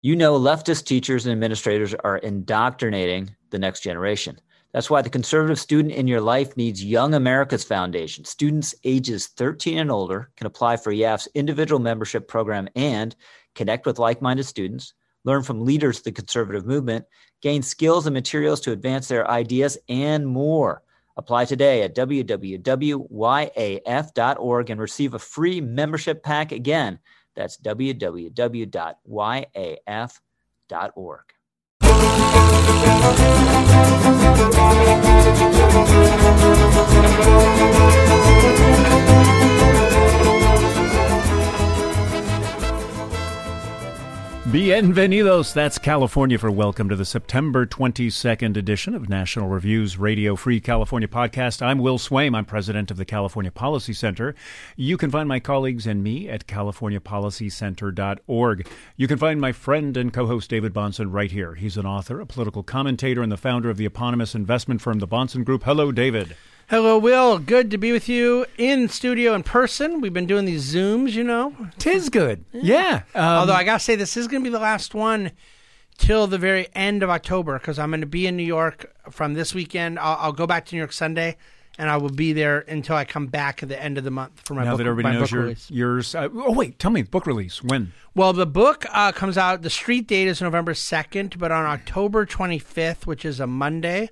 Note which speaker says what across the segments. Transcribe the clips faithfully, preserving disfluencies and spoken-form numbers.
Speaker 1: You know, leftist teachers and administrators are indoctrinating the next generation. That's why the conservative student in your life needs Young America's Foundation. Students ages thirteen and older can apply for Y A F's individual membership program and connect with like-minded students, learn from leaders of the conservative movement, gain skills and materials to advance their ideas, and more. Apply today at w w w dot y a f dot org and receive a free membership pack. Again, that's w w w dot y a f dot org.
Speaker 2: Bienvenidos. That's California for welcome to the September twenty-second edition of National Review's Radio Free California podcast. I'm Will Swaim. I'm president of the California Policy Center. You can find my colleagues and me at california policy center dot org. You can find my friend and co-host David Bahnsen right here. He's an author, a political commentator, and the founder of the eponymous investment firm, the Bahnsen Group. Hello, David.
Speaker 3: Hello, Will. Good to be with you in studio in person. We've been doing these Zooms, you know.
Speaker 2: Tis good. Yeah.
Speaker 3: yeah. Um, Although I got to say, this is going to be the last one till the very end of October because I'm going to be in New York from this weekend. I'll, I'll go back to New York Sunday, and I will be there until I come back at the end of the month for my
Speaker 2: now
Speaker 3: book,
Speaker 2: that everybody
Speaker 3: my
Speaker 2: knows
Speaker 3: book
Speaker 2: your,
Speaker 3: release.
Speaker 2: yours. Uh, oh, wait. Tell me, book release. When?
Speaker 3: Well, the book uh, comes out, the street date is November second, but on October twenty-fifth, which is a Monday,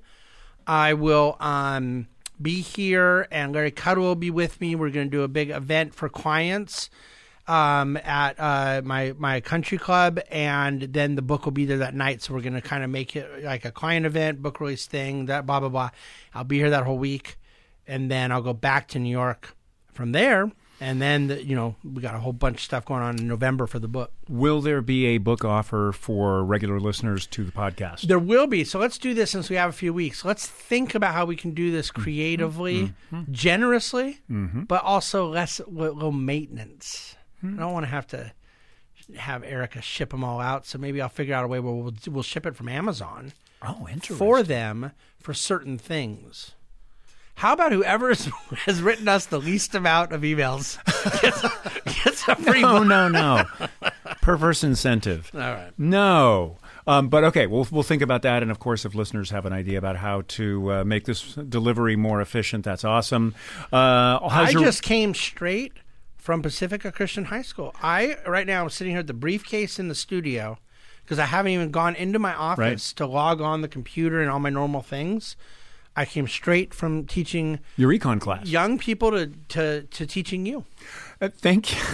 Speaker 3: I will... Um, be here, and Larry Cuddy will be with me. We're going to do a big event for clients um, at uh, my my country club, and then the book will be there that night. So we're going to kind of make it like a client event, book release thing, that blah, blah, blah. I'll be here that whole week, and then I'll go back to New York from there. And then, the, you know, we got a whole bunch of stuff going on in November for the book.
Speaker 2: Will there be a book offer for regular listeners to the podcast?
Speaker 3: There will be. So let's do this since we have a few weeks. Let's think about how we can do this creatively, mm-hmm. generously, mm-hmm. but also less low maintenance. Mm-hmm. I don't want to have to have Erica ship them all out. So maybe I'll figure out a way where we'll, we'll ship it from Amazon.
Speaker 2: Oh, interesting.
Speaker 3: For them for certain things. How about whoever has written us the least amount of emails gets a, gets a free
Speaker 2: no,
Speaker 3: book?
Speaker 2: No, no, no. Perverse incentive.
Speaker 3: All right.
Speaker 2: No. Um, but okay, we'll we'll think about that. And of course, if listeners have an idea about how to uh, make this delivery more efficient, that's awesome. Uh,
Speaker 3: I
Speaker 2: your...
Speaker 3: just came straight from Pacifica Christian High School. I right now I'm sitting here with the briefcase in the studio because I haven't even gone into my office right. to log on the computer and all my normal things. I came straight from teaching
Speaker 2: your econ class,
Speaker 3: young people to to, to teaching you.
Speaker 2: Uh, thank you.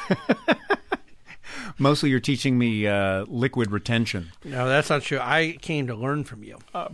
Speaker 2: Mostly, you're teaching me uh, liquid retention.
Speaker 3: No, that's not true. I came to learn from you.
Speaker 2: Uh,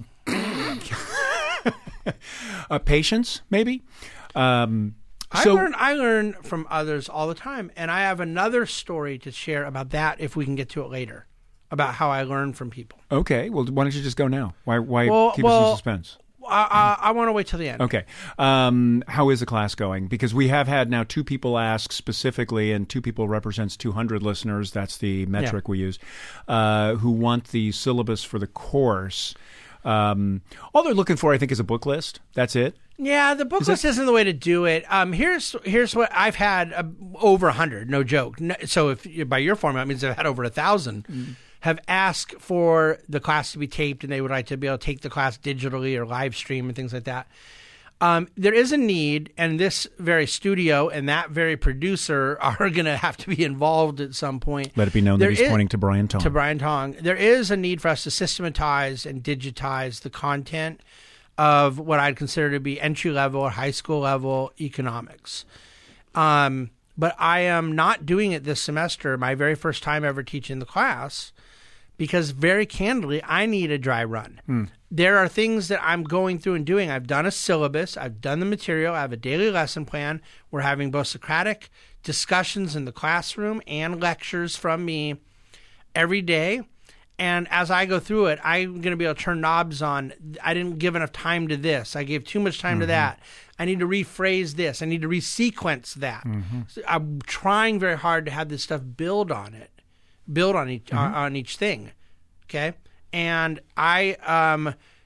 Speaker 2: uh, patience, maybe. Um,
Speaker 3: I
Speaker 2: so,
Speaker 3: learn. I learn from others all the time, and I have another story to share about that if we can get to it later. About how I learn from people.
Speaker 2: Okay. Well, why don't you just go now? Why? Why
Speaker 3: well,
Speaker 2: keep
Speaker 3: well,
Speaker 2: us in suspense?
Speaker 3: I, I, I want to wait till the end.
Speaker 2: Okay. Um, how is the class going? Because we have had now two people ask specifically, and two people represents two hundred listeners. That's the metric yeah. we use, uh, who want the syllabus for the course. Um, all they're looking for, I think, is a book list. That's it.
Speaker 3: Yeah, the book
Speaker 2: is
Speaker 3: list
Speaker 2: that...
Speaker 3: isn't the way to do it. Um, here's here's what I've had uh, over a hundred. No joke. No, so if by your format, it means I've had over a thousand. Mm. Have asked for the class to be taped, and they would like to be able to take the class digitally or live stream and things like that. Um, there is a need, and this very studio and that very producer are going to have to be involved at some point.
Speaker 2: Let it be known
Speaker 3: there
Speaker 2: that he's
Speaker 3: is,
Speaker 2: pointing to Brian Tong.
Speaker 3: To Brian Tong. There is a need for us to systematize and digitize the content of what I'd consider to be entry-level or high school level economics. Um, but I am not doing it this semester, my very first time ever teaching the class, because very candidly, I need a dry run. Hmm. There are things that I'm going through and doing. I've done a syllabus. I've done the material. I have a daily lesson plan. We're having both Socratic discussions in the classroom and lectures from me every day. And as I go through it, I'm going to be able to turn knobs on. I didn't give enough time to this. I gave too much time mm-hmm. to that. I need to rephrase this. I need to resequence that. Mm-hmm. So I'm trying very hard to have this stuff build on it. Build on each mm-hmm. uh, on each thing, okay? And I um,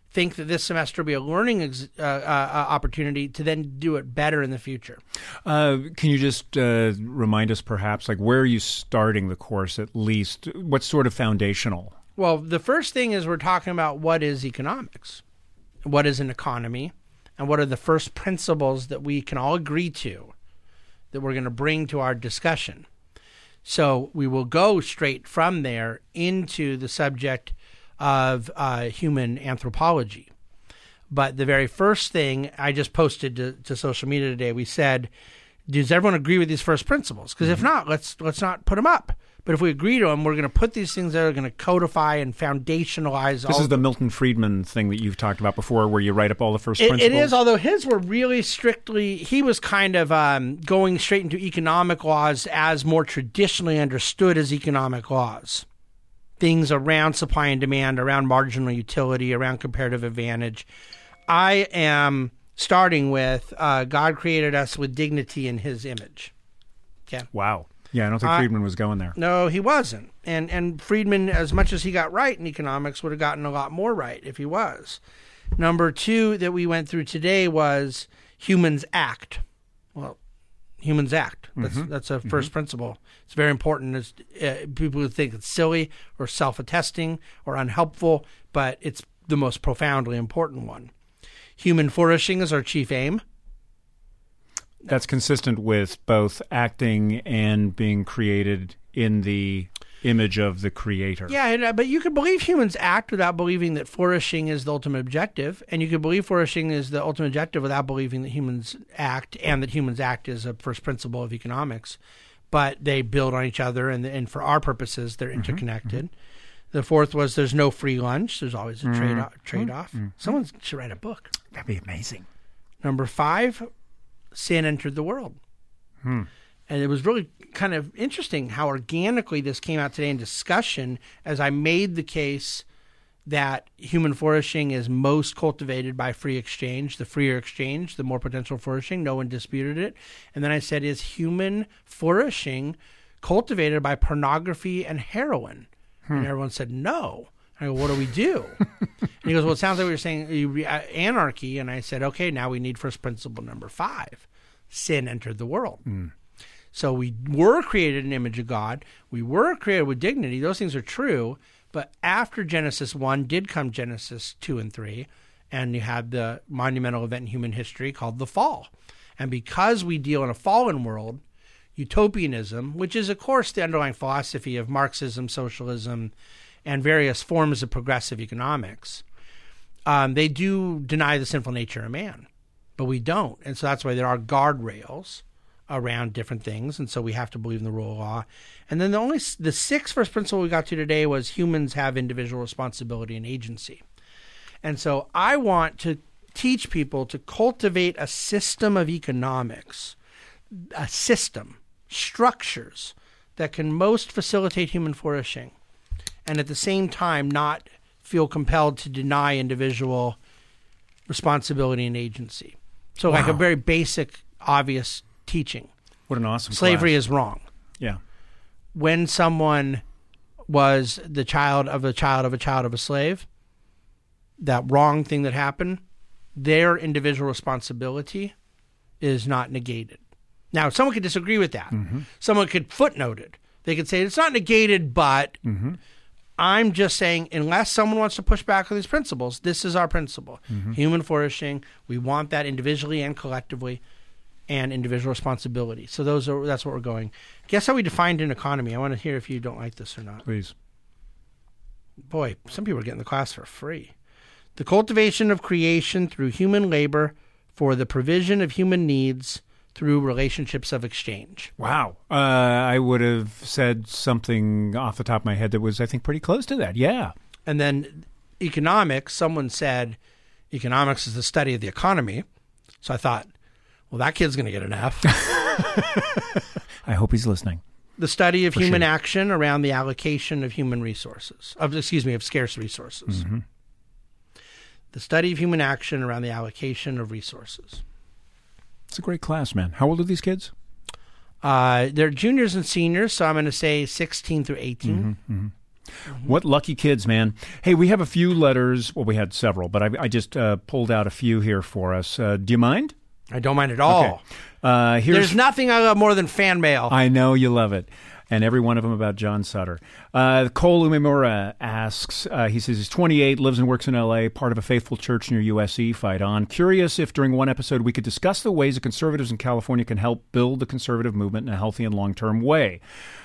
Speaker 3: think that this semester will be a learning ex- uh, uh, opportunity to then do it better in the future.
Speaker 2: Uh, can you just uh, remind us perhaps, like, where are you starting the course at least? What's sort of foundational?
Speaker 3: Well, the first thing is we're talking about what is economics, what is an economy, and what are the first principles that we can all agree to that we're going to bring to our discussion. So we will go straight from there into the subject of uh, human anthropology. But the very first thing I just posted to, to social media today, we said, does everyone agree with these first principles? Because mm-hmm. if not, let's let's not put them up. But if we agree to them, we're going to put these things that are going to codify and foundationalize.
Speaker 2: This
Speaker 3: all
Speaker 2: is the Milton Friedman thing that you've talked about before, where you write up all the first
Speaker 3: it,
Speaker 2: principles.
Speaker 3: It is, although his were really strictly, he was kind of um, going straight into economic laws as more traditionally understood as economic laws. Things around supply and demand, around marginal utility, around comparative advantage. I am starting with uh, God created us with dignity in his image. Okay.
Speaker 2: Wow. Yeah, I don't think Friedman uh, was going there.
Speaker 3: No, he wasn't. And and Friedman, as much as he got right in economics, would have gotten a lot more right if he was. Number two that we went through today was humans act. Well, humans act. That's mm-hmm. that's a first mm-hmm. principle. It's very important. It's, uh, people who think it's silly or self-attesting or unhelpful, but it's the most profoundly important one. Human flourishing is our chief aim.
Speaker 2: That's consistent with both acting and being created in the image of the creator.
Speaker 3: Yeah, but you could believe humans act without believing that flourishing is the ultimate objective, and you could believe flourishing is the ultimate objective without believing that humans act, and that humans act is a first principle of economics. But they build on each other, and and for our purposes, they're interconnected. Mm-hmm. The fourth was there's no free lunch. There's always a mm-hmm. trade trade-off. Mm-hmm. Someone should write a book.
Speaker 2: That'd be amazing.
Speaker 3: Number five, sin entered the world. Hmm. And it was really kind of interesting how organically this came out today in discussion as I made the case that human flourishing is most cultivated by free exchange. The freer exchange, the more potential flourishing. No one disputed it. And then I said, is human flourishing cultivated by pornography and heroin? Hmm. And everyone said, no. I go, what do we do? And he goes, well, it sounds like we were saying anarchy. And I said, okay, now we need first principle number five. Sin entered the world. Mm. So we were created in the image of God. We were created with dignity. Those things are true. But after Genesis one did come Genesis two and three. And you had the monumental event in human history called the fall. And because we deal in a fallen world, utopianism, which is, of course, the underlying philosophy of Marxism, socialism, and various forms of progressive economics, um, they do deny the sinful nature of man, but we don't. And so that's why there are guardrails around different things, and so we have to believe in the rule of law. And then the only the sixth first principle we got to today was humans have individual responsibility and agency. And so I want to teach people to cultivate a system of economics, a system, structures that can most facilitate human flourishing, and at the same time not feel compelled to deny individual responsibility and agency. So wow. like a very basic, obvious teaching.
Speaker 2: What an awesome
Speaker 3: Slavery
Speaker 2: class.
Speaker 3: is wrong.
Speaker 2: Yeah.
Speaker 3: When someone was the child of a child of a child of a slave, that wrong thing that happened, their individual responsibility is not negated. Now, someone could disagree with that. Mm-hmm. Someone could footnote it. They could say, it's not negated, but... Mm-hmm. I'm just saying, unless someone wants to push back on these principles, this is our principle. Mm-hmm. Human flourishing, we want that individually and collectively, and individual responsibility. So those are that's what we're going. Guess how we defined an economy? I want to hear if you don't like this or not.
Speaker 2: Please.
Speaker 3: Boy, some people are getting the class for free. The cultivation of creation through human labor for the provision of human needs through relationships of exchange.
Speaker 2: Wow. Uh, I would have said something off the top of my head that was, I think, pretty close to that. Yeah.
Speaker 3: And then economics, someone said economics is the study of the economy. So I thought, well, that kid's going to get an F.
Speaker 2: I hope he's listening.
Speaker 3: The study of
Speaker 2: For
Speaker 3: human
Speaker 2: sure.
Speaker 3: action around the allocation of human resources, of excuse me, of scarce resources. Mm-hmm. The study of human action around the allocation of resources.
Speaker 2: It's a great class, man. How old are these kids?
Speaker 3: Uh, they're juniors and seniors, so I'm going to say sixteen through eighteen.
Speaker 2: Mm-hmm, mm-hmm. Mm-hmm. What lucky kids, man. Hey, we have a few letters. Well, we had several, but I, I just uh, pulled out a few here for us. Uh, do you mind?
Speaker 3: I don't mind at all.
Speaker 2: Okay. Uh, here's,
Speaker 3: There's nothing I love more than fan mail.
Speaker 2: I know you love it. And every one of them about John Sutter. Uh, Cole Umemura asks, uh, he says he's twenty-eight, lives and works in L A, part of a faithful church near U S C. Fight on. Curious if during one episode we could discuss the ways that conservatives in California can help build the conservative movement in a healthy and long-term way.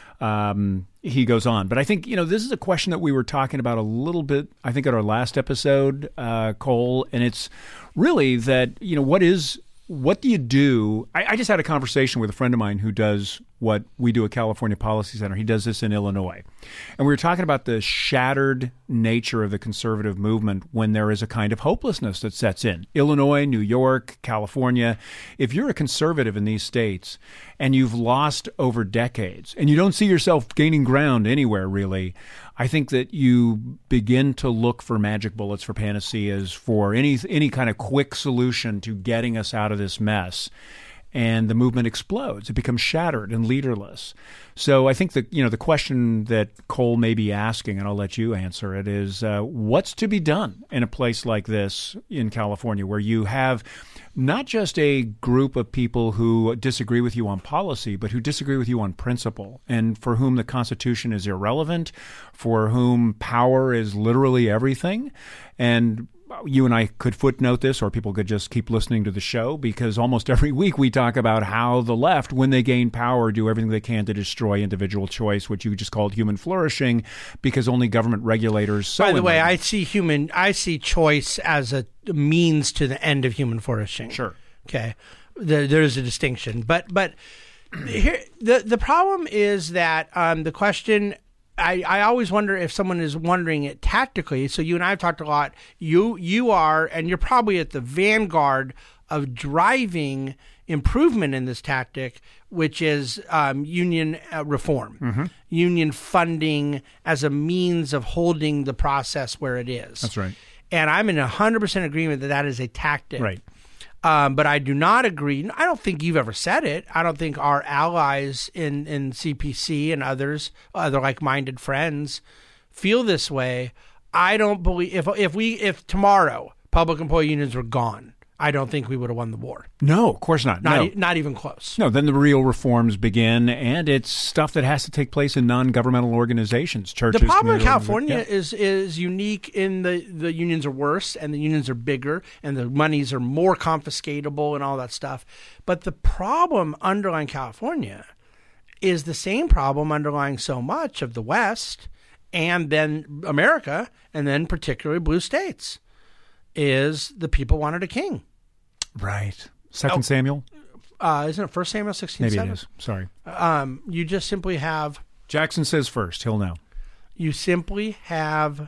Speaker 2: Um, he goes on. But I think, you know, this is a question that we were talking about a little bit, I think, at our last episode, uh, Cole. And it's really that, you know, what is... What do you do? I, I just had a conversation with a friend of mine who does what we do at California Policy Center. He does this in Illinois. And we were talking about the shattered nature of the conservative movement when there is a kind of hopelessness that sets in. Illinois, New York, California. If you're a conservative in these states and you've lost over decades and you don't see yourself gaining ground anywhere really, I think that you begin to look for magic bullets, for panaceas, for any any kind of quick solution to getting us out of this mess. And the movement explodes. It becomes shattered and leaderless. So I think that, you know, the question that Cole may be asking, and I'll let you answer it, is uh, what's to be done in a place like this in California where you have not just a group of people who disagree with you on policy, but who disagree with you on principle, and for whom the Constitution is irrelevant, for whom power is literally everything. And you and I could footnote this, or people could just keep listening to the show, because almost every week we talk about how the left, when they gain power, do everything they can to destroy individual choice, which you just called human flourishing, because only government regulators. So
Speaker 3: By the way, I see human, I see choice as a means to the end of human flourishing.
Speaker 2: Sure.
Speaker 3: Okay. There, there is a distinction, but but here the the problem is that um, the question. I, I always wonder if someone is wondering it tactically. So you and I have talked a lot. You you are, and you're probably at the vanguard of driving improvement in this tactic, which is um, union uh, reform, mm-hmm. union funding as a means of holding the process where it is.
Speaker 2: That's right.
Speaker 3: And I'm in one hundred percent agreement that that is a tactic.
Speaker 2: Right.
Speaker 3: Um, but I do not agree. I don't think you've ever said it. I don't think our allies in, in C P C and others, other like-minded friends, feel this way. I don't believe if if we if tomorrow public employee unions were gone, I don't think we would have won the war.
Speaker 2: No, of course not.
Speaker 3: Not,
Speaker 2: no.
Speaker 3: e- not even close.
Speaker 2: No, then the real reforms begin, and it's stuff that has to take place in non-governmental organizations, churches.
Speaker 3: The problem in California
Speaker 2: yeah.
Speaker 3: is is unique in the the unions are worse, and the unions are bigger, and the monies are more confiscatable and all that stuff. But the problem underlying California is the same problem underlying so much of the West, and then America, and then particularly blue states, is the people wanted a king.
Speaker 2: Right. Second oh, Samuel?
Speaker 3: Uh, isn't it First Samuel sixteen
Speaker 2: Maybe
Speaker 3: seven?
Speaker 2: it is. Sorry.
Speaker 3: Um, you just simply have...
Speaker 2: Jackson says first. He'll know.
Speaker 3: You simply have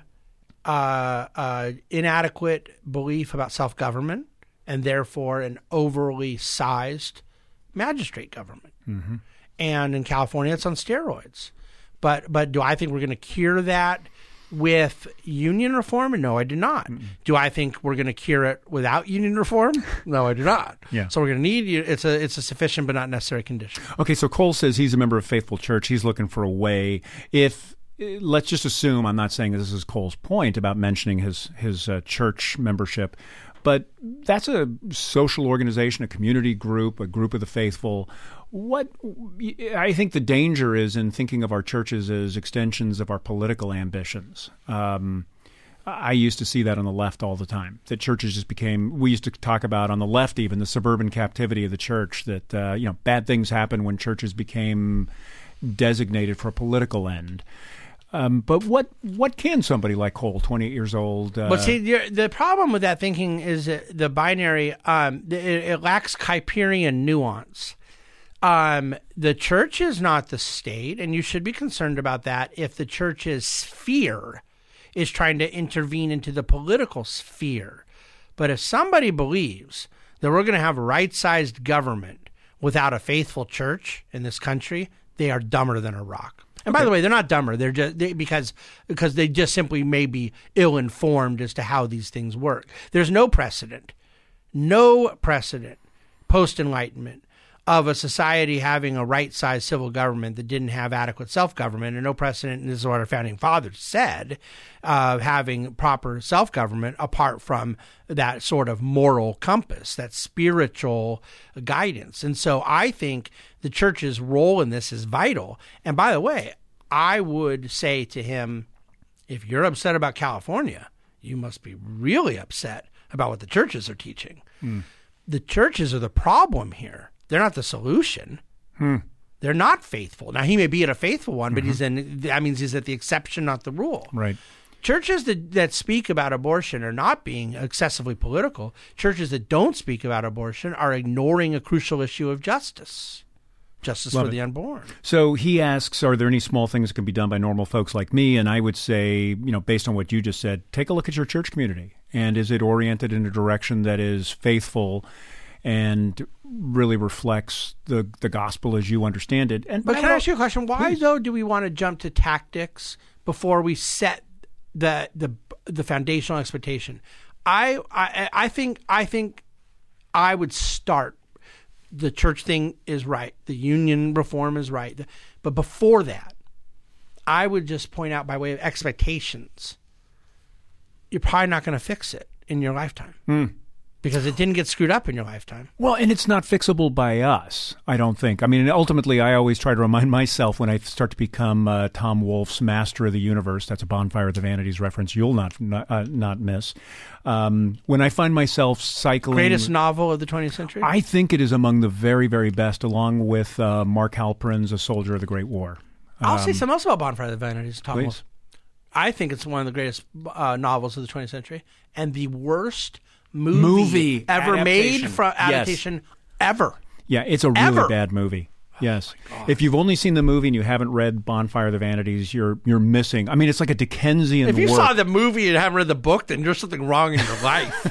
Speaker 3: uh, uh, inadequate belief about self-government, and therefore an overly sized magistrate government. Mm-hmm. And in California, it's on steroids. But but do I think we're going to cure that with union reform? No, I do not. Mm-mm. Do I think we're going to cure it without union reform? No, I do not.
Speaker 2: Yeah.
Speaker 3: So we're going to need it's a it's a sufficient but not necessary condition.
Speaker 2: Okay, so Cole says he's a member of Faithful Church. He's looking for a way. If let's just assume, I'm not saying this is Cole's point about mentioning his his uh, church membership, but that's a social organization, a community group, a group of the faithful. What I think the danger is in thinking of our churches as extensions of our political ambitions. Um, I used to see that on the left all the time, that churches just became, we used to talk about on the left even, the suburban captivity of the church, that uh, you know bad things happen when churches became designated for a political end. Um, but what what can somebody like Cole, twenty-eight years old? Uh,
Speaker 3: but see, the, the problem with that thinking is that the binary, um, it, it lacks Kuyperian nuance. Um, the church is not the state, and you should be concerned about that if the church's sphere is trying to intervene into the political sphere. But if somebody believes that we're going to have right-sized government without a faithful church in this country, they are dumber than a rock. And by okay. the way, they're not dumber. They're just they, because because they just simply may be ill-informed as to how these things work. There's no precedent, no precedent post-Enlightenment of a society having a right-sized civil government that didn't have adequate self-government, and no precedent, and this is what our founding fathers said, uh, having proper self-government apart from that sort of moral compass, that spiritual guidance. And so I think the church's role in this is vital. And by the way, I would say to him, if you're upset about California, you must be really upset about what the churches are teaching. Mm. The churches are the problem here. They're not the solution. Hmm. They're not faithful. Now, he may be at a faithful one, but mm-hmm. he's in, that means he's at the exception, not the rule.
Speaker 2: Right.
Speaker 3: Churches that, that speak about abortion are not being excessively political. Churches that don't speak about abortion are ignoring a crucial issue of justice. Justice Love for it. The unborn.
Speaker 2: So he asks, are there any small things that can be done by normal folks like me? And I would say, you know, based on what you just said, take a look at your church community. And is it oriented in a direction that is faithful and really reflects the the gospel as you understand it? And
Speaker 3: but can I ask you a question? Why, please. though, do we want to jump to tactics before we set the the the foundational expectation? I I I think I think I would start. The church thing is right. The union reform is right. But before that, I would just point out by way of expectations, you're probably not going to fix it in your lifetime. Mm. Because it didn't get screwed up in your lifetime.
Speaker 2: Well, and it's not fixable by us, I don't think. I mean, ultimately, I always try to remind myself when I start to become uh, Tom Wolfe's Master of the Universe, that's a Bonfire of the Vanities reference you'll not not, uh, not miss. Um, when I find myself cycling...
Speaker 3: Greatest novel of the twentieth century?
Speaker 2: I think it is among the very, very best, along with uh, Mark Halperin's A Soldier of the Great War.
Speaker 3: I'll
Speaker 2: um,
Speaker 3: say something else about Bonfire of the Vanities, Tom
Speaker 2: please.
Speaker 3: Wolfe. I think it's one of the greatest uh, novels of the twentieth century, and the worst... Movie,
Speaker 2: movie
Speaker 3: ever
Speaker 2: adaptation.
Speaker 3: made from adaptation
Speaker 2: yes.
Speaker 3: ever.
Speaker 2: Yeah, it's a really
Speaker 3: ever.
Speaker 2: bad movie. Yes. Oh if you've only seen the movie and you haven't read Bonfire of the Vanities, you're you're missing. I mean, it's like a Dickensian
Speaker 3: If you
Speaker 2: work.
Speaker 3: saw the movie and haven't read the book, then there's something wrong in your life.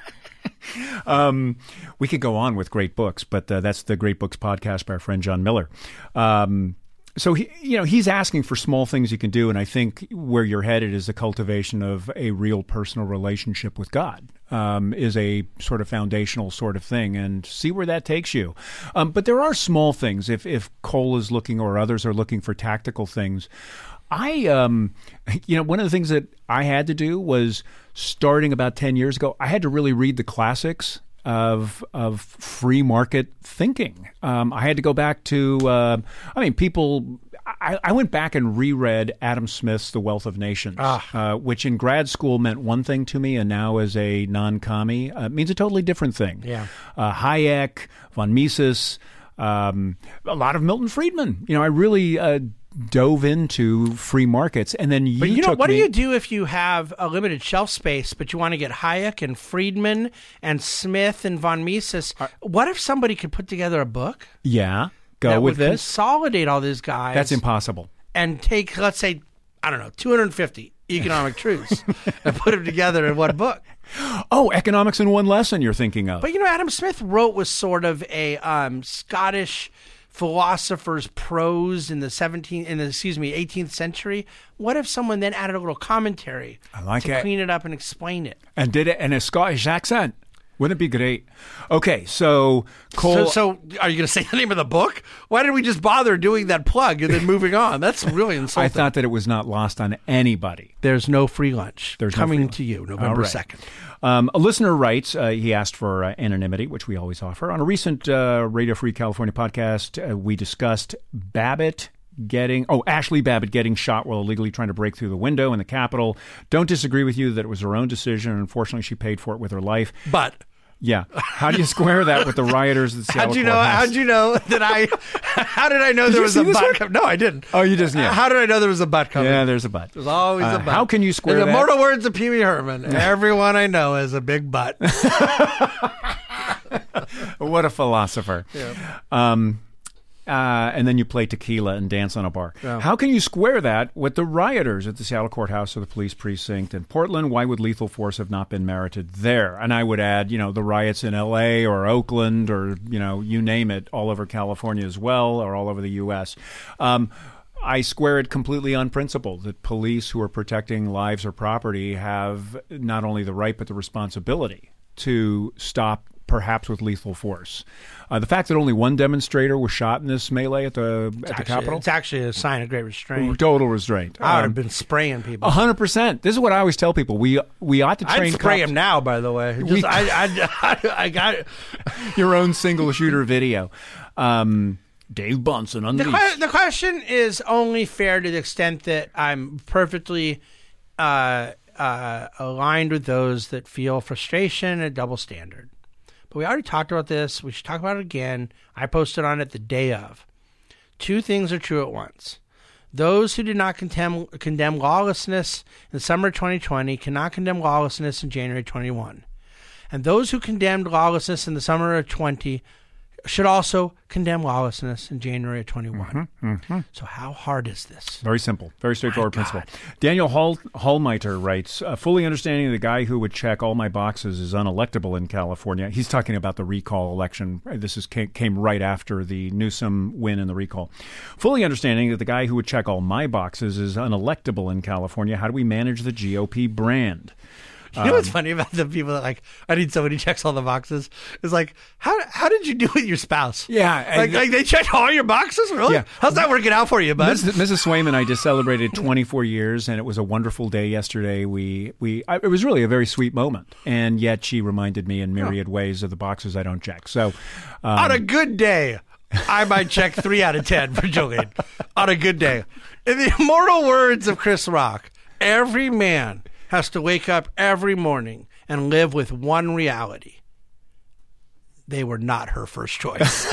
Speaker 2: um, we could go on with great books, but uh, that's the Great Books podcast by our friend John Miller. Um, So, he, you know, he's asking for small things you can do, and I think where you're headed is the cultivation of a real personal relationship with God um, is a sort of foundational sort of thing, and see where that takes you. Um, but there are small things. If, if Cole is looking or others are looking for tactical things, I, um, you know, one of the things that I had to do was starting about ten years ago, I had to really read the classics of of free market thinking. Um, I had to go back to, uh, I mean, people, I, I went back and reread Adam Smith's The Wealth of Nations, ah. uh, which in grad school meant one thing to me, and now as a non-commie, uh, means a totally different thing.
Speaker 3: Yeah.
Speaker 2: Uh, Hayek, von Mises, um, a lot of Milton Friedman. You know, I really uh, dove into free markets, and then you
Speaker 3: But you know,
Speaker 2: took
Speaker 3: what
Speaker 2: me-
Speaker 3: do you do if you have a limited shelf space, but you want to get Hayek and Friedman and Smith and von Mises?
Speaker 2: Uh,
Speaker 3: what if somebody could put together a book?
Speaker 2: Yeah, go
Speaker 3: that
Speaker 2: with
Speaker 3: would
Speaker 2: this.
Speaker 3: Consolidate all these guys.
Speaker 2: That's impossible.
Speaker 3: And take, let's say, I don't know, two hundred fifty economic truths and put them together in one book.
Speaker 2: Oh, economics in one lesson you're thinking of.
Speaker 3: But, you know, Adam Smith wrote was sort of a um, Scottish philosopher's prose in the seventeenth, in the excuse me, eighteenth century. What if someone then added a little commentary
Speaker 2: I like
Speaker 3: to
Speaker 2: it.
Speaker 3: clean it up and explain it?
Speaker 2: And did it in a Scottish accent. Wouldn't it be great? Okay, so Cole...
Speaker 3: So, so are you going to say the name of the book? Why did we just bother doing that plug and then moving on? That's really insulting.
Speaker 2: I thought that it was not lost on anybody.
Speaker 3: There's no free lunch.
Speaker 2: There's
Speaker 3: coming
Speaker 2: no free
Speaker 3: to you November second.
Speaker 2: Um, a listener writes, uh, he asked for uh, anonymity, which we always offer. On a recent uh, Radio Free California podcast, uh, we discussed Babbitt getting, oh, Ashley Babbitt getting shot while illegally trying to break through the window in the Capitol. Don't disagree with you that it was her own decision, and unfortunately she paid for it with her life.
Speaker 3: But...
Speaker 2: Yeah. How do you square that with the rioters at the Seattle
Speaker 3: How'd you know?
Speaker 2: courthouse?
Speaker 3: How'd you know that I? How did I know
Speaker 2: Did
Speaker 3: there
Speaker 2: you
Speaker 3: was
Speaker 2: see
Speaker 3: a
Speaker 2: this
Speaker 3: butt
Speaker 2: one?
Speaker 3: coming? No, I didn't.
Speaker 2: Oh, you just knew.
Speaker 3: How did I know there was a butt coming?
Speaker 2: Yeah, there's a butt.
Speaker 3: There's always
Speaker 2: Uh,
Speaker 3: a butt.
Speaker 2: how can you square
Speaker 3: In the
Speaker 2: that?
Speaker 3: immortal words of Pee Wee Herman, everyone I know has a big butt.
Speaker 2: What a philosopher.
Speaker 3: Yeah.
Speaker 2: Um, uh, and then you play tequila and dance on a bar.
Speaker 3: Yeah.
Speaker 2: How can you square that with the rioters at the Seattle courthouse or the police precinct in Portland? Why would lethal force have not been merited there? And I would add, you know, the riots in L A or Oakland or, you know, you name it, all over California as well, or all over the U S Um, I square it completely on principle that police who are protecting lives or property have not only the right but the responsibility to stop perhaps with lethal force. Uh, the fact that only one demonstrator was shot in this melee at the
Speaker 3: It's
Speaker 2: at the
Speaker 3: actually,
Speaker 2: Capitol,
Speaker 3: it's actually a sign of great restraint.
Speaker 2: total restraint.
Speaker 3: I would have
Speaker 2: Um,
Speaker 3: been spraying people.
Speaker 2: A hundred percent. This is what I always tell people. We we ought to train
Speaker 3: I'd spray
Speaker 2: cops-
Speaker 3: him now, by the way. Just,
Speaker 2: We-
Speaker 3: I, I, I, I got it.
Speaker 2: your own single shooter video. Um, Dave Bunsen
Speaker 3: The,
Speaker 2: unleashed.
Speaker 3: que- the question is only fair to the extent that I'm perfectly uh, uh, aligned with those that feel frustration and a double standard. But we already talked about this. We should talk about it again. I posted on it the day of. Two things are true at once. Those who did not condemn, condemn lawlessness in the summer of twenty twenty cannot condemn lawlessness in January twenty-one. And those who condemned lawlessness in the summer of twenty should also condemn lawlessness in January of twenty-one.
Speaker 2: Mm-hmm, mm-hmm.
Speaker 3: So how hard is this?
Speaker 2: Very simple, very straightforward
Speaker 3: My
Speaker 2: principle.
Speaker 3: God.
Speaker 2: Daniel Hall, Hallmeiter writes, uh, fully understanding the guy who would check all my boxes is unelectable in California. He's talking about the recall election. This is came, came right after the Newsom win in the recall. Fully understanding that the guy who would check all my boxes is unelectable in California. How do we manage the G O P brand?
Speaker 3: You know what's funny about the people that like, I need somebody who checks all the boxes? It's like, how how did you do with your spouse?
Speaker 2: Yeah,
Speaker 3: Like,
Speaker 2: I-
Speaker 3: like they checked all your boxes? Really?
Speaker 2: Yeah.
Speaker 3: How's that working out for you, bud?
Speaker 2: Missus Missus Swaim and I just celebrated twenty-four years, and it was a wonderful day yesterday. We we I, it was really a very sweet moment, and yet she reminded me in myriad ways of the boxes I don't check. So, um,
Speaker 3: On a good day, I might check three out of ten for Jolene. On a good day. In the immortal words of Chris Rock, every man has to wake up every morning and live with one reality. They were not her first choice.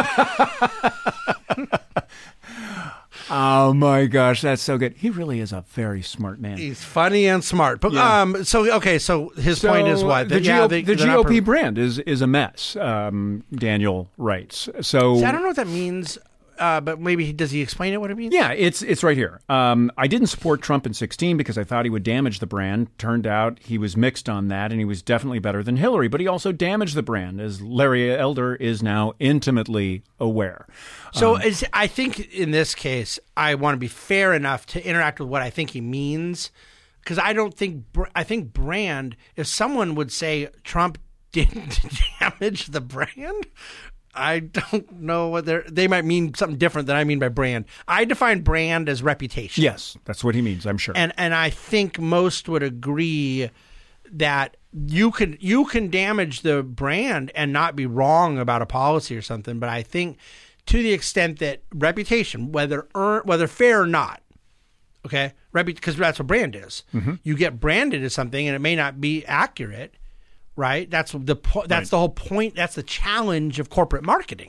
Speaker 2: oh my gosh, that's so good. He really is a very smart man.
Speaker 3: He's funny and smart. But
Speaker 2: Yeah.
Speaker 3: um, so okay, so his
Speaker 2: So,
Speaker 3: point is what?
Speaker 2: the,
Speaker 3: That,
Speaker 2: G O P,
Speaker 3: yeah, they-
Speaker 2: the
Speaker 3: they're not
Speaker 2: G O P
Speaker 3: per-
Speaker 2: brand is is a mess. Um, Daniel writes. So
Speaker 3: See, I don't know what that means, uh, but maybe he, does he explain it what it means?
Speaker 2: yeah, it's it's right here. Um, I didn't support Trump in sixteen because I thought he would damage the brand. Turned out he was mixed on that, and he was definitely better than Hillary. But he also damaged the brand, as Larry Elder is now intimately aware.
Speaker 3: So
Speaker 2: Um,
Speaker 3: is, I think in this case, I want to be fair enough to interact with what I think he means, because I don't think br- I think brand. If someone would say Trump didn't damage the brand, I don't know what they they might mean something different than I mean by brand. I define brand as reputation.
Speaker 2: Yes, that's what he means, I'm sure.
Speaker 3: And and I think most would agree that you can you can damage the brand and not be wrong about a policy or something. But I think to the extent that reputation, whether earn, whether fair or not, okay, because that's what brand is.
Speaker 2: Mm-hmm.
Speaker 3: You get branded as something, and it may not be accurate. Right. That's the po- that's
Speaker 2: Right.
Speaker 3: the whole point. That's the challenge of corporate marketing.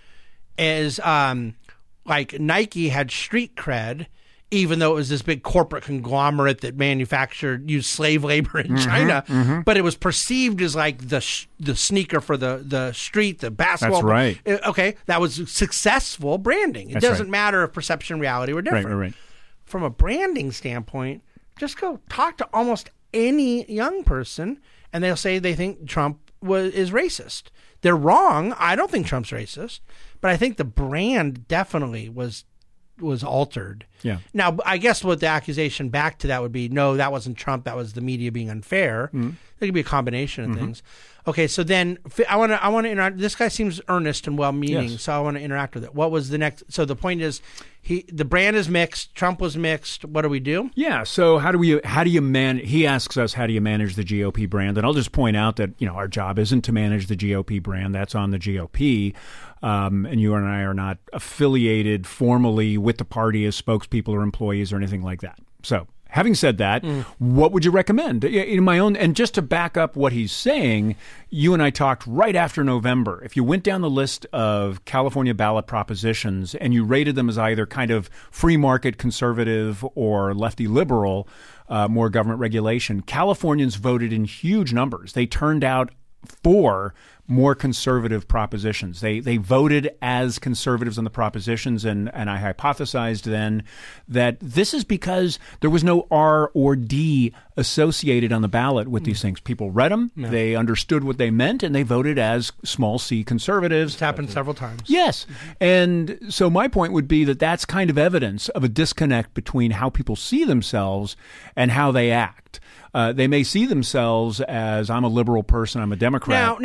Speaker 3: Is um, like Nike had street cred, even though it was this big corporate conglomerate that manufactured used slave labor in China, but it was perceived as like the sh- the sneaker for the the street, the basketball.
Speaker 2: That's right.
Speaker 3: Uh, Okay, that was successful branding. It
Speaker 2: That's
Speaker 3: doesn't
Speaker 2: right.
Speaker 3: matter if perception and reality were
Speaker 2: right,
Speaker 3: different.
Speaker 2: right, right.
Speaker 3: From a branding standpoint, just go talk to almost any young person, and they'll say they think Trump was is racist. They're wrong. I don't think Trump's racist, but I think the brand definitely was was altered.
Speaker 2: Yeah.
Speaker 3: Now, I guess what the accusation back to that would be, no, that wasn't Trump. That was the media being unfair.
Speaker 2: Mm-hmm.
Speaker 3: There could be a combination of things. Okay, so then fi- I want to I want to interact. This guy seems earnest and well-meaning,
Speaker 2: Yes.
Speaker 3: so I want to interact with it. What was the next? So the point is, he the brand is mixed. Trump was mixed. What do we do?
Speaker 2: Yeah. So how do we? How do you man? He asks us, how do you manage the G O P brand? And I'll just point out that you know our job isn't to manage the G O P brand. That's on the G O P. Um, and you and I are not affiliated formally with the party as spokespeople or employees or anything like that. So. Having said that, mm. what would you recommend? In my own, and just to back up what he's saying, you and I talked right after November. If you went down the list of California ballot propositions and you rated them as either kind of free market conservative or lefty liberal, uh, more government regulation, Californians voted in huge numbers. They turned out for more conservative propositions. They they voted as conservatives on the propositions, and, and I hypothesized then that this is because there was no R or D associated on the ballot with these things. People read them,
Speaker 3: No.
Speaker 2: they understood what they meant, and they voted as small c conservatives.
Speaker 3: It's happened several times.
Speaker 2: Yes. And so my point would be that that's kind of evidence of a disconnect between how people see themselves and how they act. Uh, they may see themselves as, I'm a liberal person, I'm a Democrat.
Speaker 3: Now, now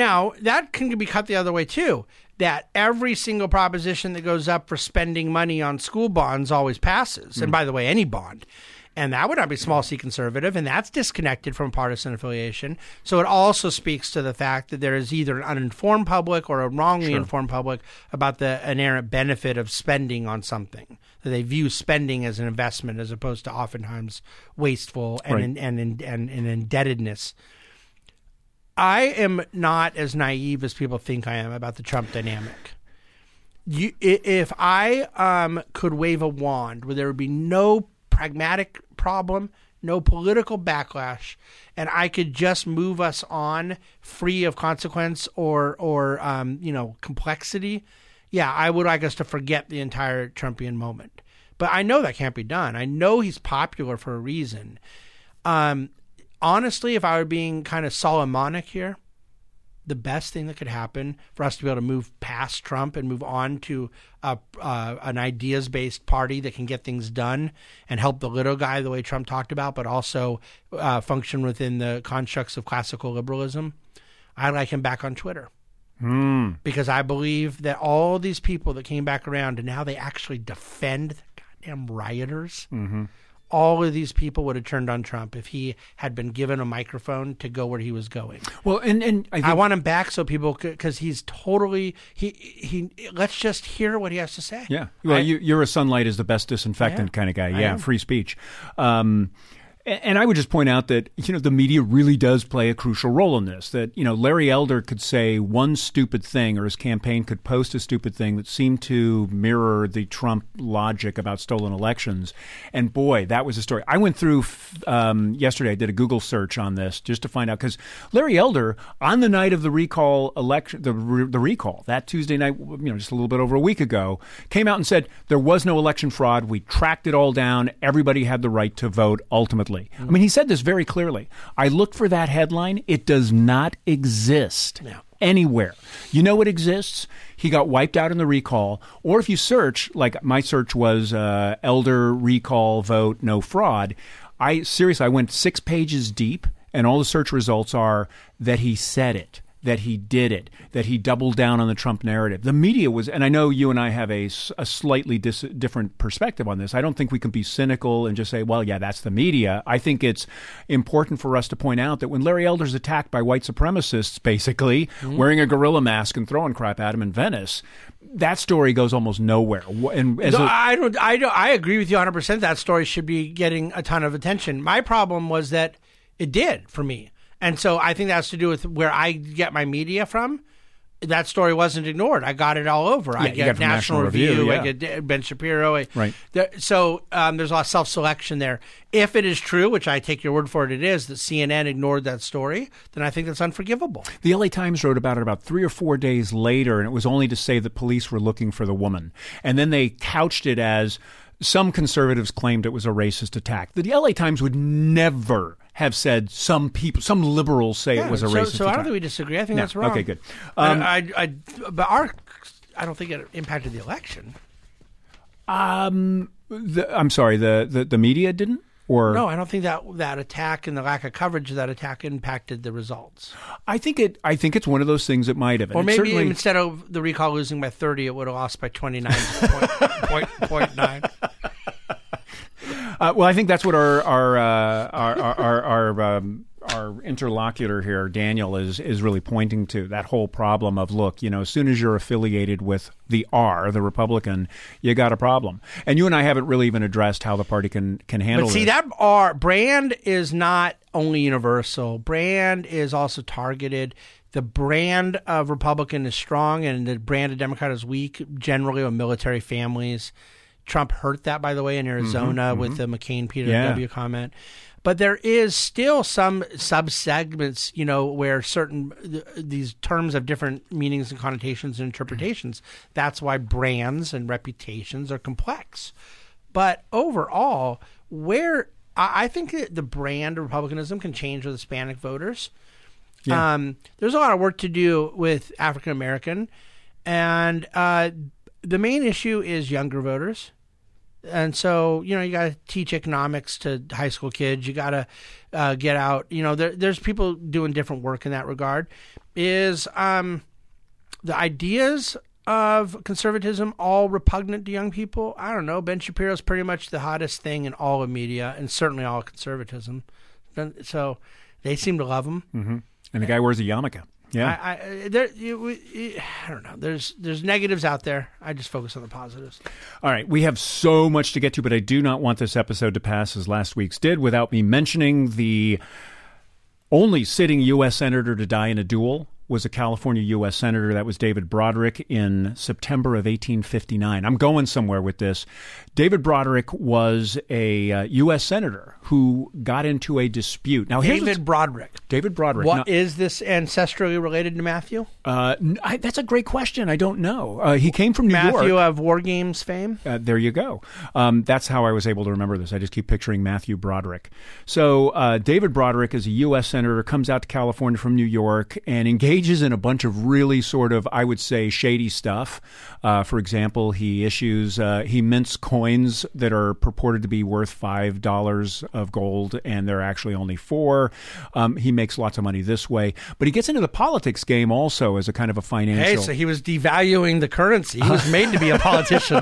Speaker 3: that can be cut the other way too. That every single proposition that goes up for spending money on school bonds always passes. Mm. And by the way, any bond. And that would not be small c conservative, and that's disconnected from partisan affiliation. So it also speaks to the fact that there is either an uninformed public or a wrongly sure. informed public about the inherent benefit of spending on something. That they view spending as an investment as opposed to oftentimes wasteful and, right. and, and, and, and, and indebtedness. I am not as naive as people think I am about the Trump dynamic. You, if I um, could wave a wand where there would be no pragmatic problem, no political backlash, and I could just move us on free of consequence or or um, you know complexity, yeah, I would like us to forget the entire Trumpian moment. But I know that can't be done. I know he's popular for a reason. Um, honestly, if I were being kind of Solomonic here, the best thing that could happen for us to be able to move past Trump and move on to a, uh, an ideas-based party that can get things done and help the little guy the way Trump talked about, but also uh, function within the constructs of classical liberalism, I'd like him back on Twitter.
Speaker 2: Mm.
Speaker 3: Because I believe that all these people that came back around and now they actually defend the goddamn rioters,
Speaker 2: mm-hmm.
Speaker 3: all of these people would have turned on Trump if he had been given a microphone to go where he was going.
Speaker 2: Well, and, and I, think,
Speaker 3: I want him back so people could, because he's totally, he, he, let's just hear what he has to say.
Speaker 2: Yeah. Well, I, you, you're a sunlight is the best disinfectant kind of guy. Yeah. Free speech. Um, And I would just point out that, you know, the media really does play a crucial role in this, that, you know, Larry Elder could say one stupid thing or his campaign could post a stupid thing that seemed to mirror the Trump logic about stolen elections. And boy, that was a story. I went through um, yesterday, I did a Google search on this just to find out, because Larry Elder, on the night of the recall election, the, the recall, that Tuesday night, you know, just a little bit over a week ago, came out and said there was no election fraud. We tracked it all down. Everybody had the right to vote ultimately. I mean, he said this very clearly. I looked for that headline. It does not exist
Speaker 3: no.
Speaker 2: anywhere. You know what exists? He got wiped out in the recall. Or if you search, like my search was uh, Elder recall vote, no fraud. I seriously, I went six pages deep, and all the search results are that he said it, that he did it, that he doubled down on the Trump narrative. The media was, and I know you and I have a, a slightly dis, different perspective on this. I don't think we can be cynical and just say, well, yeah, that's the media. I think it's important for us to point out that when Larry Elder's attacked by white supremacists, basically, mm-hmm. wearing a gorilla mask and throwing crap at him in Venice, that story goes almost nowhere. And as
Speaker 3: no,
Speaker 2: a,
Speaker 3: I don't, I don't, I agree with you one hundred percent. That story should be getting a ton of attention. My problem was that it did for me. And so I think that has to do with where I get my media from. That story wasn't ignored. I got it all over.
Speaker 2: Yeah,
Speaker 3: I get National, National Review. Review yeah. I get Ben Shapiro. I,
Speaker 2: right.
Speaker 3: There, so um, there's a lot of self-selection there. If it is true, which I take your word for it, it is, that C N N ignored that story, then I think that's unforgivable.
Speaker 2: The L A Times wrote about it about three or four days later, and it was only to say that police were looking for the woman. And then they couched it as some conservatives claimed it was a racist attack. The L A Times would never have said some people, some liberals say
Speaker 3: yeah,
Speaker 2: it was a
Speaker 3: so,
Speaker 2: racist
Speaker 3: so
Speaker 2: attack.
Speaker 3: So I don't think we disagree. I think
Speaker 2: no.
Speaker 3: that's wrong.
Speaker 2: Okay, good. Um,
Speaker 3: I, I, I, but our, I don't think it impacted the election.
Speaker 2: Um, the, I'm sorry, the, the, the media didn't? Or
Speaker 3: no, I don't think that that attack and the lack of coverage of that attack impacted the results.
Speaker 2: I think it. I think it's one of those things that might have.
Speaker 3: Or maybe instead of the recall losing by thirty, it would have lost by twenty-nine point, point, point nine.
Speaker 2: Uh, well, I think that's what our our uh, our our our, um, our interlocutor here, Daniel, is is really pointing to, that whole problem of, look, you know, as soon as you're affiliated with the R, the Republican, you got a problem. And you and I haven't really even addressed how the party can can handle it.
Speaker 3: But see,
Speaker 2: this.
Speaker 3: that R brand is not only universal. Brand is also targeted. The brand of Republican is strong, and the brand of Democrat is weak, generally with military families. Trump hurt that, by the way, in Arizona mm-hmm, with mm-hmm. the McCain-Peter
Speaker 2: yeah.
Speaker 3: W. comment. But there is still some subsegments, you know, where certain th- these terms have different meanings and connotations and interpretations. That's why brands and reputations are complex. But overall, where I, I think that the brand of Republicanism can change with Hispanic voters. Yeah. Um, there's a lot of work to do with African American, and uh, the main issue is younger voters. And so, you know, you got to teach economics to high school kids. You got to uh, get out. You know, there, there's people doing different work in that regard. Is um, the ideas of conservatism all repugnant to young people? I don't know. Ben Shapiro's pretty much the hottest thing in all of media, and certainly all of conservatism. So they seem to love him.
Speaker 2: Mm-hmm. And the guy wears a yarmulke. Yeah,
Speaker 3: I, I, there, you, you, I don't know. There's there's negatives out there. I just focus on the positives.
Speaker 2: All right, we have so much to get to, but I do not want this episode to pass as last week's did without me mentioning the only sitting U S senator to die in a duel was a California U S senator. That was David Broderick in September of eighteen fifty-nine. I'm going somewhere with this. David Broderick was a uh, U S senator who got into a dispute. Now,
Speaker 3: David Broderick.
Speaker 2: David Broderick.
Speaker 3: What
Speaker 2: now,
Speaker 3: is this ancestrally related to Matthew?
Speaker 2: Uh, I, that's a great question. I don't know. Uh, he came from New
Speaker 3: Matthew
Speaker 2: York.
Speaker 3: Matthew of War Games fame.
Speaker 2: Uh, there you go. Um, that's how I was able to remember this. I just keep picturing Matthew Broderick. So uh, David Broderick is a U S senator, comes out to California from New York, and engages in a bunch of really sort of, I would say, shady stuff. Uh, for example, he issues, uh, he mints coins that are purported to be worth five dollars of gold, and they're actually only four. Um, he makes lots of money this way. But he gets into the politics game also as a kind of a financial...
Speaker 3: Hey, so he was devaluing the currency. He was made to be a politician.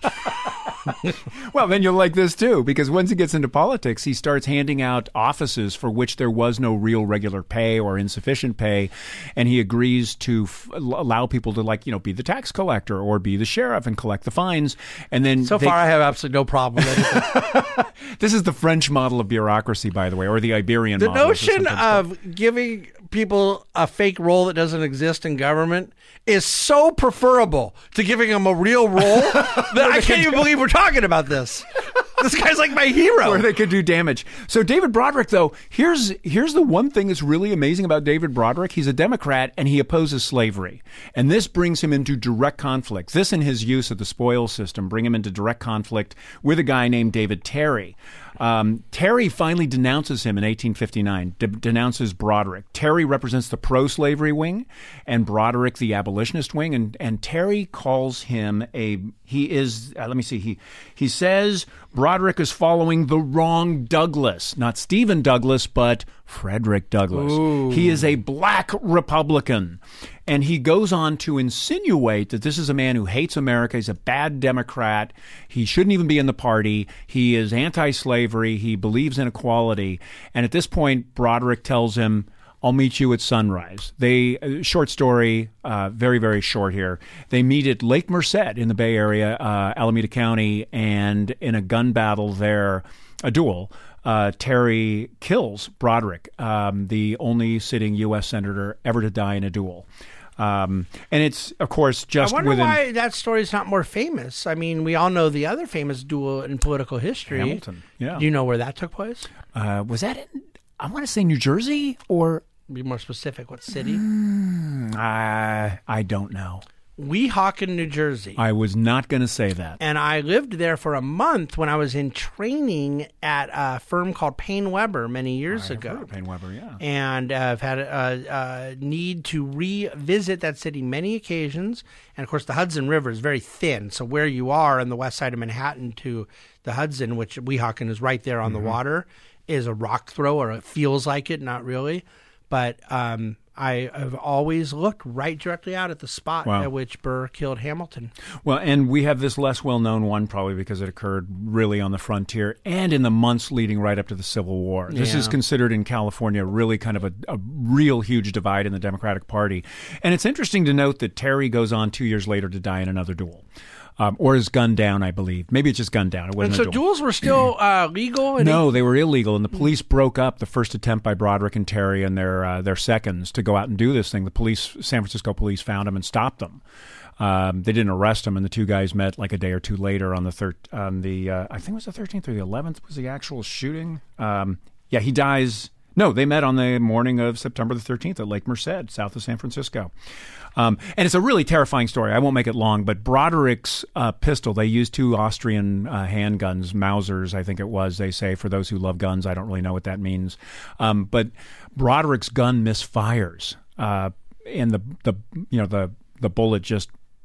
Speaker 2: Well, then you'll like this too, because once he gets into politics, he starts handing out offices for which there was no real regular pay or insufficient pay, and he agrees to f- allow people to, like, you know, be the tax collector or be the sheriff and collect the fines. And then
Speaker 3: so
Speaker 2: they...
Speaker 3: far, I have absolutely no problem with it.
Speaker 2: This is the French model of bureaucracy, by the way, or the Iberian
Speaker 3: the
Speaker 2: model.
Speaker 3: The notion of giving people a fake role that doesn't exist in government is so preferable to giving them a real role that I can't even believe we're talking about this. This guy's like my hero.
Speaker 2: Where they could do damage. So David Broderick, though, here's here's the one thing that's really amazing about David Broderick. He's a Democrat, and he opposes slavery. And this brings him into direct conflict. This and his use of the spoils system bring him into direct conflict with a guy named David Terry. Um, Terry finally denounces him in eighteen fifty-nine, de- denounces Broderick. Terry represents the pro-slavery wing and Broderick the abolitionist wing. And, and Terry calls him a, he is, uh, let me see, he, he says Broderick is following the wrong Douglas, not Stephen Douglas, but Frederick Douglass.
Speaker 3: Ooh.
Speaker 2: He is a black Republican. And he goes on to insinuate that this is a man who hates America. He's a bad Democrat. He shouldn't even be in the party. He is anti-slavery. He believes in equality. And at this point, Broderick tells him, I'll meet you at sunrise. They, uh, short story, uh, very, very short here. They meet at Lake Merced in the Bay Area, uh, Alameda County, and in a gun battle there, a duel, Uh, Terry kills Broderick, um, the only sitting U S senator ever to die in a duel. Um, and it's, of course, just
Speaker 3: I wonder
Speaker 2: within...
Speaker 3: why that story is not more famous. I mean, we all know the other famous duel in political history.
Speaker 2: Hamilton, yeah.
Speaker 3: Do you know where that took place?
Speaker 2: Uh, was that in, I want to say New Jersey, or...
Speaker 3: Be more specific, what city?
Speaker 2: Mm, I, I don't know.
Speaker 3: Weehawken, New Jersey.
Speaker 2: I was not going to say that.
Speaker 3: And I lived there for a month when I was in training at a firm called Payne Weber many years
Speaker 2: I
Speaker 3: ago.
Speaker 2: Heard of Payne Weber, yeah.
Speaker 3: And uh, I've had a, a need to revisit that city many occasions. And, of course, the Hudson River is very thin. So where you are on the west side of Manhattan to the Hudson, which Weehawken is right there on mm-hmm. the water, is a rock throw, or it feels like it, not really. But um, I have always looked right directly out at the spot wow. at which Burr killed Hamilton.
Speaker 2: Well, and we have this less well-known one probably because it occurred really on the frontier and in the months leading right up to the Civil War. This
Speaker 3: yeah.
Speaker 2: is considered in California really kind of a, a real huge divide in the Democratic Party. And it's interesting to note that Terry goes on two years later to die in another duel. Um, or is gunned down, I believe. Maybe it's just gunned down. It wasn't
Speaker 3: and so
Speaker 2: a duel.
Speaker 3: duels were still uh, legal? And
Speaker 2: no,
Speaker 3: it-
Speaker 2: they were illegal, and the police broke up the first attempt by Broderick and Terry and their uh, their seconds to go out and do this thing. The police, San Francisco police, found them and stopped them. Um, they didn't arrest them, and the two guys met like a day or two later on the thir- on the uh, I think it was the thirteenth or the eleventh was the actual shooting. Um, yeah, he dies. No, they met on the morning of September the thirteenth at Lake Merced, south of San Francisco. Um, and it's a really terrifying story. I won't make it long, but Broderick's uh, pistol, they used two Austrian uh, handguns, Mausers, I think it was, they say, for those who love guns. I don't really know what that means. Um, but Broderick's gun misfires, uh, and the, the you know the the bullet just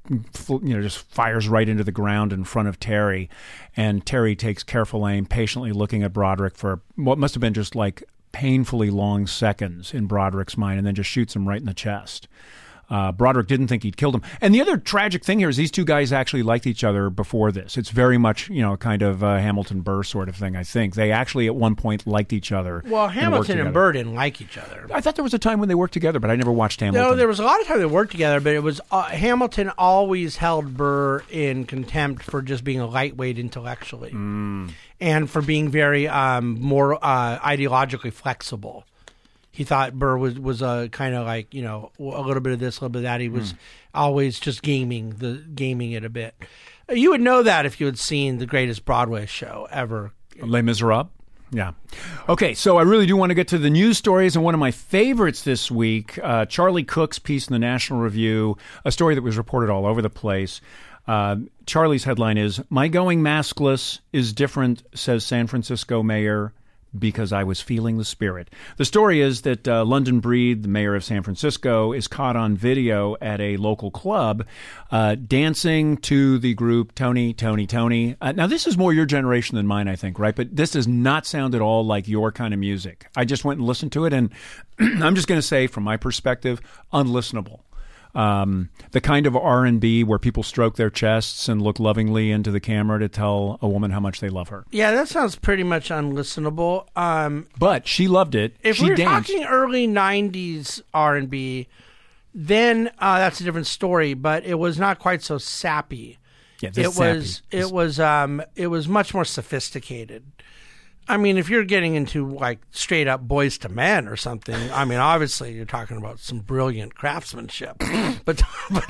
Speaker 2: you know, just fires right into the ground in front of Terry. And Terry takes careful aim, patiently looking at Broderick for what must have been just like painfully long seconds in Broderick's mind, and then just shoots him right in the chest. Uh, Broderick didn't think he'd killed him. And the other tragic thing here is these two guys actually liked each other before this. It's very much, you know, kind of uh, Hamilton Burr sort of thing, I think. They actually at one point liked each other.
Speaker 3: Well, Hamilton and, and Burr didn't like each other.
Speaker 2: I thought there was a time when they worked together, but I never watched Hamilton.
Speaker 3: No, there was a lot of time they worked together, but it was uh, Hamilton always held Burr in contempt for just being a lightweight intellectually
Speaker 2: mm.
Speaker 3: and for being very um, more uh, ideologically flexible. He thought Burr was was a kind of like, you know, a little bit of this, a little bit of that. He was mm. always just gaming the gaming it a bit. You would know that if you had seen the greatest Broadway show ever,
Speaker 2: Les Miserables. Yeah. Okay, so I really do want to get to the news stories, and one of my favorites this week, uh, Charlie Cook's piece in the National Review, a story that was reported all over the place. Uh, Charlie's headline is, "My going maskless is different, says San Francisco mayor, because I was feeling the spirit." The story is that uh, London Breed, the mayor of San Francisco, is caught on video at a local club uh, dancing to the group Tony, Tony, Tony. Uh, now, this is more your generation than mine, I think, right? But this does not sound at all like your kind of music. I just went and listened to it, and I'm just going to say, from my perspective, unlistenable. Um, the kind of R and B where people stroke their chests and look lovingly into the camera to tell a woman how much they love her.
Speaker 3: Yeah, that sounds pretty much unlistenable. Um,
Speaker 2: but she loved it.
Speaker 3: If
Speaker 2: she
Speaker 3: we're
Speaker 2: danced.
Speaker 3: talking early nineties R and B, then uh, that's a different story. But it was not quite so sappy.
Speaker 2: Yeah, this
Speaker 3: it
Speaker 2: sappy.
Speaker 3: was. It was. Um, it was much more sophisticated. I mean, if you're getting into like straight up Boys to Men or something, I mean, obviously you're talking about some brilliant craftsmanship. but but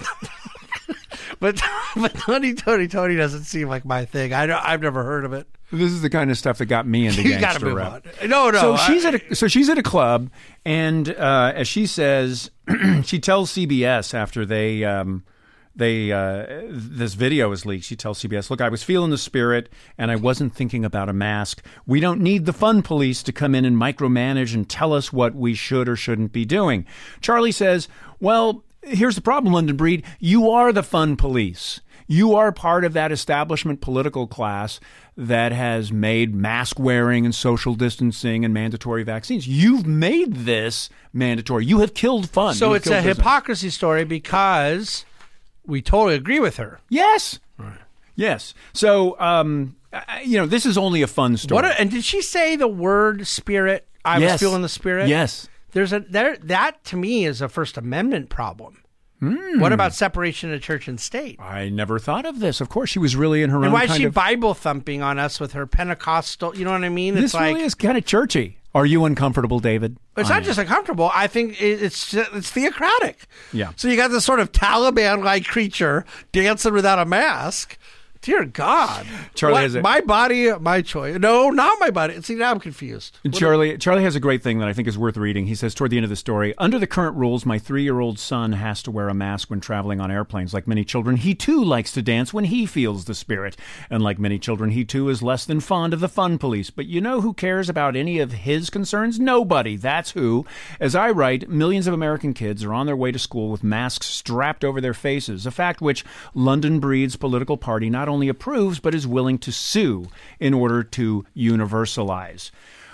Speaker 3: but but Tony Tony Tony doesn't seem like my thing. I don't, I've never heard of it.
Speaker 2: This is the kind of stuff that got me into
Speaker 3: you
Speaker 2: gangster
Speaker 3: move
Speaker 2: rap.
Speaker 3: On. No, no.
Speaker 2: So
Speaker 3: I,
Speaker 2: she's at a so she's at a club, and uh, as she says, she tells C B S after they. Um, They uh, this video is leaked. She tells C B S, "Look, I was feeling the spirit, and I wasn't thinking about a mask. We don't need the fun police to come in and micromanage and tell us what we should or shouldn't be doing." Charlie says, "Well, here's the problem, London Breed. You are the fun police. You are part of that establishment political class that has made mask wearing and social distancing and mandatory vaccines. You've made this mandatory. You have killed fun.
Speaker 3: So
Speaker 2: You've
Speaker 3: it's a
Speaker 2: business.
Speaker 3: hypocrisy story because." We totally agree with her.
Speaker 2: Yes.
Speaker 3: Right.
Speaker 2: Yes. So, um, you know, this is only a fun story.
Speaker 3: What a, and did she say the word spirit? I
Speaker 2: yes.
Speaker 3: was feeling the spirit?
Speaker 2: Yes.
Speaker 3: There's a there that to me is a First Amendment problem.
Speaker 2: Mm.
Speaker 3: What about separation of church and state?
Speaker 2: I never thought of this. Of course, she was really in her
Speaker 3: and
Speaker 2: own
Speaker 3: why is
Speaker 2: kind
Speaker 3: she
Speaker 2: of...
Speaker 3: Bible thumping on us with her Pentecostal? You know what I mean?
Speaker 2: This
Speaker 3: it's like,
Speaker 2: really is kind of churchy. Are you uncomfortable, David?
Speaker 3: It's
Speaker 2: I
Speaker 3: not
Speaker 2: am.
Speaker 3: just uncomfortable. I think it's it's theocratic.
Speaker 2: Yeah.
Speaker 3: So you got this sort of Taliban-like creature dancing without a mask. Dear God,
Speaker 2: Charlie
Speaker 3: what,
Speaker 2: has a,
Speaker 3: my body, my choice. No, not my body. See, now I'm confused.
Speaker 2: Charlie, Charlie has a great thing that I think is worth reading. He says toward the end of the story, "Under the current rules, my three-year-old son has to wear a mask when traveling on airplanes. Like many children, he too likes to dance when he feels the spirit. And like many children, he too is less than fond of the fun police. But you know who cares about any of his concerns? Nobody. That's who. As I write, millions of American kids are on their way to school with masks strapped over their faces, a fact which London Breed's political party not only approves, but is willing to sue in order to universalize."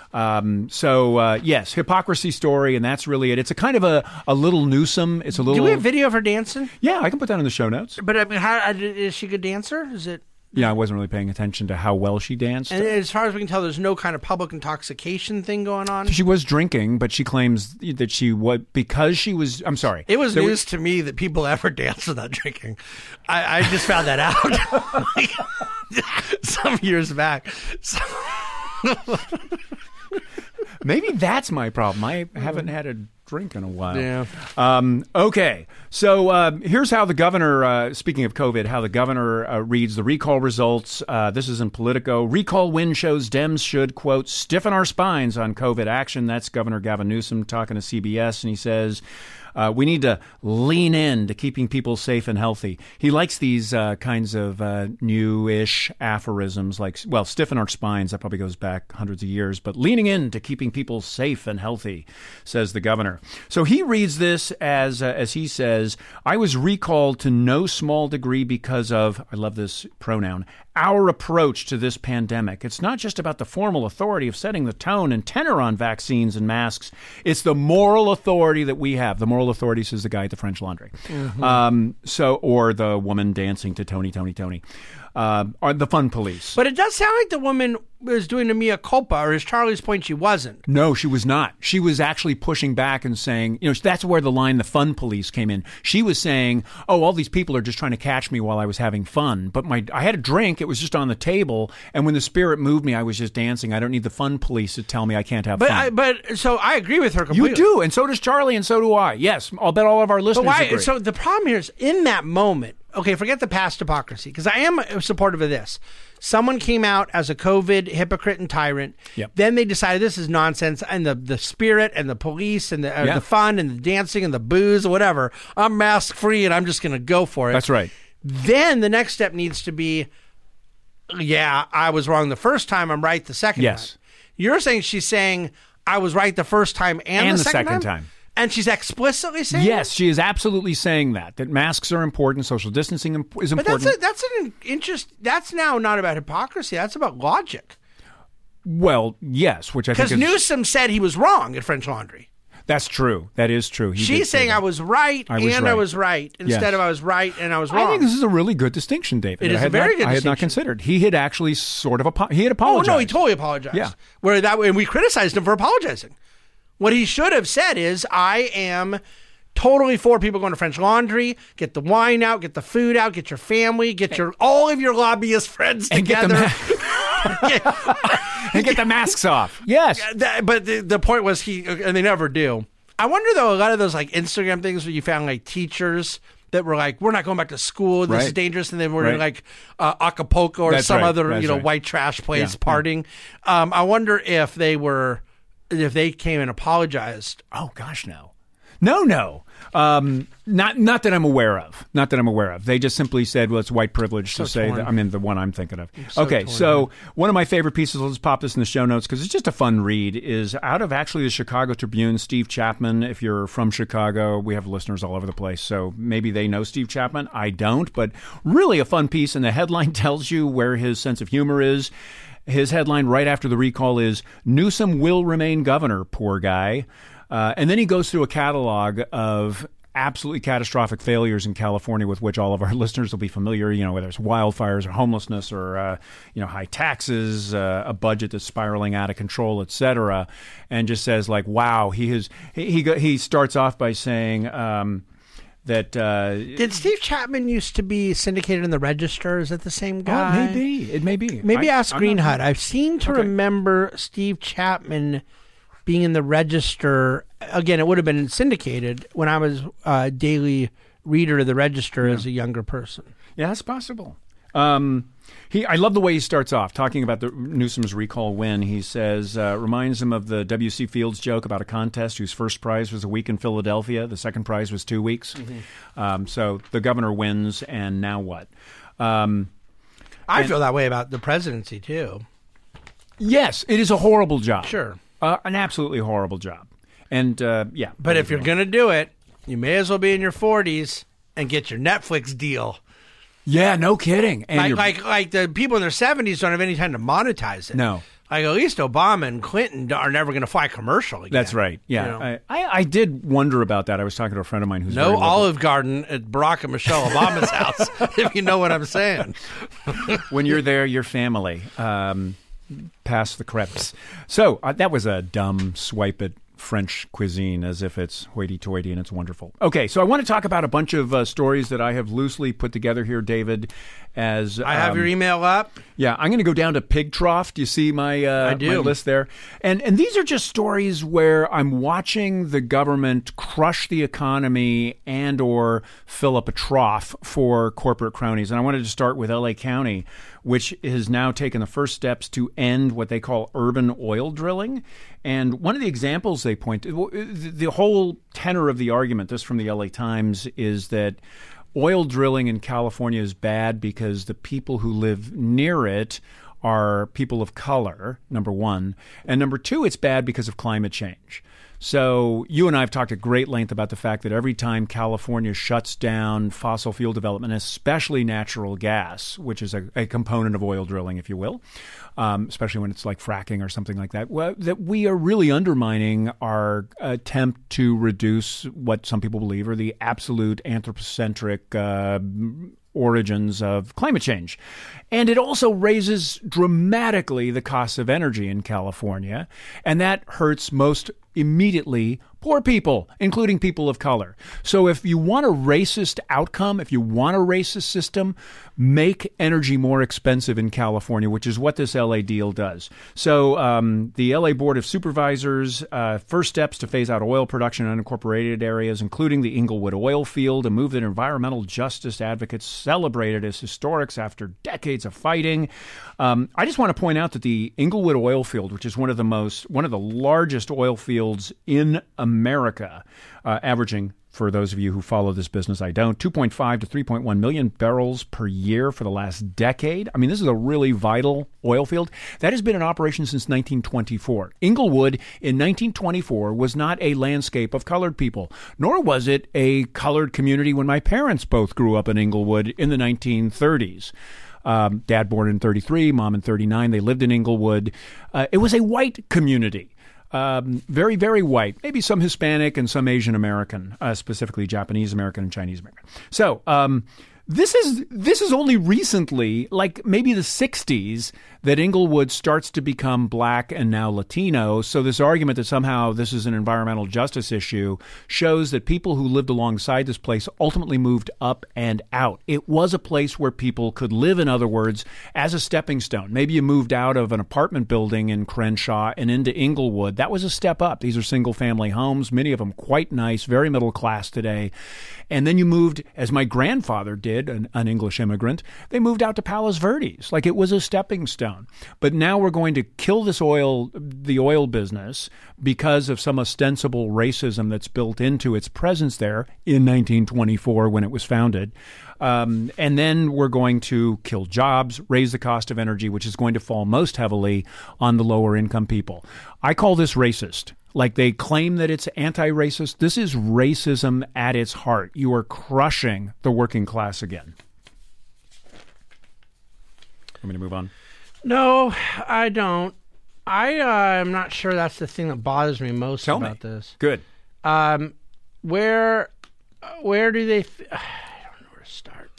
Speaker 2: Um, so, uh, yes, hypocrisy story, and that's really it. It's a kind of a, a little Newsom. It's a little...
Speaker 3: Do we have video of her dancing?
Speaker 2: Yeah, I can put that in the show notes.
Speaker 3: But, I mean, how, is she a good dancer? Is it...
Speaker 2: Yeah, I wasn't really paying attention to how well she danced.
Speaker 3: And as far as we can tell, there's no kind of public intoxication thing going on.
Speaker 2: She was drinking, but she claims that she was because she was. I'm sorry.
Speaker 3: It was
Speaker 2: there
Speaker 3: news was, to me that people ever dance without drinking. I, I just found that out like, some years back. So.
Speaker 2: Maybe that's my problem. I haven't had a drink in a while.
Speaker 3: Yeah.
Speaker 2: Um, okay. So uh, here's how the governor, uh, speaking of COVID, how the governor uh, reads the recall results. Uh, this is in Politico. Recall win shows Dems should, quote, stiffen our spines on COVID action. That's Governor Gavin Newsom talking to C B S, and he says, Uh, we need to lean in to keeping people safe and healthy. He likes these uh, kinds of uh, new-ish aphorisms like, well, stiffen our spines. That probably goes back hundreds of years. But leaning in to keeping people safe and healthy, says the governor. there. So he reads this as, uh, as he says, I was recalled to no small degree because of, I love this pronoun, our approach to this pandemic. It's not just about the formal authority of setting the tone and tenor on vaccines and masks. It's the moral authority that we have. The moral authority, says the guy at the French Laundry. Mm-hmm. Um, so, or the woman dancing to Tony, Tony, Tony. Uh, or the fun police.
Speaker 3: But it does sound like the woman was doing a mea culpa, or is Charlie's point she wasn't?
Speaker 2: No, she was not. She was actually pushing back and saying, you know, that's where the line, the fun police, came in. She was saying, oh, all these people are just trying to catch me while I was having fun. But my, I had a drink. It was just on the table. And when the spirit moved me, I was just dancing. I don't need the fun police to tell me I can't have
Speaker 3: but
Speaker 2: fun.
Speaker 3: I, but so I agree with her completely.
Speaker 2: You do. And so does Charlie. And so do I. Yes. I'll bet all of our listeners
Speaker 3: but why,
Speaker 2: agree.
Speaker 3: So the problem here is in that moment, okay, forget the past hypocrisy, because I am supportive of this. Someone came out as a COVID hypocrite and tyrant.
Speaker 2: Yep.
Speaker 3: Then they decided this is nonsense, and the, the spirit and the police and the, uh,
Speaker 2: yeah.
Speaker 3: the fun and the dancing and the booze or whatever, I'm mask free and I'm just going to go for it.
Speaker 2: That's right.
Speaker 3: Then the next step needs to be, yeah, I was wrong the first time, I'm right the second
Speaker 2: yes.
Speaker 3: time. You're saying she's saying I was right the first time and,
Speaker 2: and
Speaker 3: the,
Speaker 2: the
Speaker 3: second,
Speaker 2: second
Speaker 3: time?
Speaker 2: time.
Speaker 3: And she's explicitly saying
Speaker 2: yes, she is absolutely saying that, that masks are important, social distancing is important.
Speaker 3: But that's, a, that's an interest. That's now not about hypocrisy. That's about logic.
Speaker 2: Well, yes, which I think
Speaker 3: is...
Speaker 2: Because
Speaker 3: Newsom said he was wrong at French Laundry.
Speaker 2: That's true. That is true. He
Speaker 3: She's saying I was right
Speaker 2: I was
Speaker 3: and
Speaker 2: right.
Speaker 3: I was right instead
Speaker 2: yes.
Speaker 3: of I was right and I was wrong.
Speaker 2: I think this is a really good distinction, David.
Speaker 3: It is
Speaker 2: I had
Speaker 3: a very
Speaker 2: not,
Speaker 3: good
Speaker 2: I had
Speaker 3: distinction.
Speaker 2: not considered. He had actually sort of... Apo- he had
Speaker 3: Oh,
Speaker 2: apologized.
Speaker 3: no, he totally apologized.
Speaker 2: Yeah.
Speaker 3: Where that, and we criticized him for apologizing. What he should have said is, I am... totally for people going to French Laundry. Get the wine out, get the food out, get your family, get your all of your lobbyist friends
Speaker 2: and
Speaker 3: together.
Speaker 2: Get the ma- and get the masks off. Yes.
Speaker 3: That, but the, the point was he, and they never do. I wonder though, a lot of those like Instagram things where you found like teachers that were like, we're not going back to school. This
Speaker 2: right.
Speaker 3: is dangerous. And they were
Speaker 2: right.
Speaker 3: in like uh, Acapulco or
Speaker 2: That's
Speaker 3: some
Speaker 2: right.
Speaker 3: other,
Speaker 2: That's
Speaker 3: you know,
Speaker 2: right.
Speaker 3: white trash place
Speaker 2: yeah.
Speaker 3: partying. Yeah. Um, I wonder if they were, if they came and apologized.
Speaker 2: Oh gosh, no. No, no. Um, not not that I'm aware of. Not that I'm aware of. They just simply said, well, it's white privilege
Speaker 3: so
Speaker 2: to say
Speaker 3: torn.
Speaker 2: that. I mean, the one I'm thinking of.
Speaker 3: So
Speaker 2: okay,
Speaker 3: torn,
Speaker 2: so
Speaker 3: man.
Speaker 2: one of my favorite pieces, let's pop this in the show notes because it's just a fun read, is out of actually the Chicago Tribune, Steve Chapman. If you're from Chicago, we have listeners all over the place, so maybe they know Steve Chapman. I don't, but really a fun piece, and the headline tells you where his sense of humor is. His headline right after the recall is, Newsom will remain governor, poor guy. Uh, and then he goes through a catalog of absolutely catastrophic failures in California with which all of our listeners will be familiar, you know, whether it's wildfires or homelessness or, uh, you know, high taxes, uh, a budget that's spiraling out of control, et cetera. And just says like, wow, he has, he, he, he starts off by saying, um, that uh,
Speaker 3: did Steve Chapman used to be syndicated in the Register? Is that the same guy?
Speaker 2: Oh, it may be. It may be.
Speaker 3: Maybe
Speaker 2: I,
Speaker 3: ask Green Hut. I've seen to
Speaker 2: okay.
Speaker 3: remember Steve Chapman being in the Register. Again, it would have been syndicated when I was a daily reader of the Register yeah. as a younger person.
Speaker 2: Yeah, that's possible. Um, he, I love the way he starts off talking about the Newsom's recall win. He says, uh, reminds him of the W C Fields joke about a contest whose first prize was a week in Philadelphia. The second prize was two weeks. Mm-hmm. Um, so the governor wins, and now what? Um,
Speaker 3: I
Speaker 2: and,
Speaker 3: feel that way about the presidency, too.
Speaker 2: Yes, it is a horrible job.
Speaker 3: Sure.
Speaker 2: Uh, an absolutely horrible job. And, uh, yeah.
Speaker 3: But if you're going to do it, you may as well be in your forties and get your Netflix deal.
Speaker 2: Yeah, no kidding. And
Speaker 3: like, like like the people in their seventies don't have any time to monetize it.
Speaker 2: No.
Speaker 3: Like at least Obama and Clinton are never going to fly commercial again.
Speaker 2: That's right. Yeah.
Speaker 3: You know?
Speaker 2: I, I, I did wonder about that. I was talking to a friend of mine who's
Speaker 3: no
Speaker 2: very
Speaker 3: Olive Garden at Barack and Michelle Obama's house, if you know what I'm saying.
Speaker 2: When you're there, your family. Um, pass the crepes. So uh, that was a dumb swipe at French cuisine as if it's hoity-toity and it's wonderful. Okay, so I want to talk about a bunch of uh, stories that I have loosely put together here, David. As
Speaker 3: I have
Speaker 2: um,
Speaker 3: your email up.
Speaker 2: Yeah, I'm going to go down to Pig Trough. Do you see my, uh,
Speaker 3: I do.
Speaker 2: my list there? And and these are just stories where I'm watching the government crush the economy and or fill up a trough for corporate cronies. And I wanted to start with L A County, which has now taken the first steps to end what they call urban oil drilling. And one of the examples they point to, the whole tenor of the argument, this from the L A Times, is that oil drilling in California is bad because the people who live near it are people of color, number one. And number two, it's bad because of climate change. So you and I have talked at great length about the fact that every time California shuts down fossil fuel development, especially natural gas, which is a, a component of oil drilling, if you will, um, especially when it's like fracking or something like that, well, that we are really undermining our attempt to reduce what some people believe are the absolute anthropocentric uh, origins of climate change. And it also raises dramatically the cost of energy in California, and that hurts most immediately poor people, including people of color. So if you want a racist outcome, if you want a racist system, make energy more expensive in California, which is what this L A deal does. So um, the L A Board of Supervisors, uh, first steps to phase out oil production in unincorporated areas, including the Inglewood oil field, a move that environmental justice advocates celebrated as historic after decades of fighting. Um, I just want to point out that the Inglewood oil field, which is one of the most, one of the largest oil fields in America, uh, averaging, for those of you who follow this business, I don't, two point five to three point one million barrels per year for the last decade. I mean, this is a really vital oil field. That has been in operation since nineteen twenty-four. Inglewood in nineteen twenty-four was not a landscape of colored people, nor was it a colored community when my parents both grew up in Inglewood in the nineteen thirties. Um, dad born in thirty-three, mom in thirty-nine. They lived in Inglewood. Uh, it was a white community. Um, very, very white, maybe some Hispanic and some Asian American, uh, specifically Japanese American and Chinese American. So um, this is this is only recently, like maybe the sixties, that Inglewood starts to become black and now Latino. So this argument that somehow this is an environmental justice issue shows that people who lived alongside this place ultimately moved up and out. It was a place where people could live, in other words, as a stepping stone. Maybe you moved out of an apartment building in Crenshaw and into Inglewood. That was a step up. These are single-family homes, many of them quite nice, very middle class today. And then you moved, as my grandfather did, an, an English immigrant, they moved out to Palos Verdes. Like it was a stepping stone. But now we're going to kill this oil, the oil business, because of some ostensible racism that's built into its presence there in nineteen twenty-four when it was founded. Um, and then we're going to kill jobs, raise the cost of energy, which is going to fall most heavily on the lower income people. I call this racist. Like they claim that it's anti-racist. This is racism at its heart. You are crushing the working class again. Want me to move on?
Speaker 3: No, I don't. I uh, am not sure that's the thing that bothers me most
Speaker 2: Tell
Speaker 3: about
Speaker 2: me.
Speaker 3: this.
Speaker 2: Good.
Speaker 3: Um, where, where do they? F- I don't know where to start.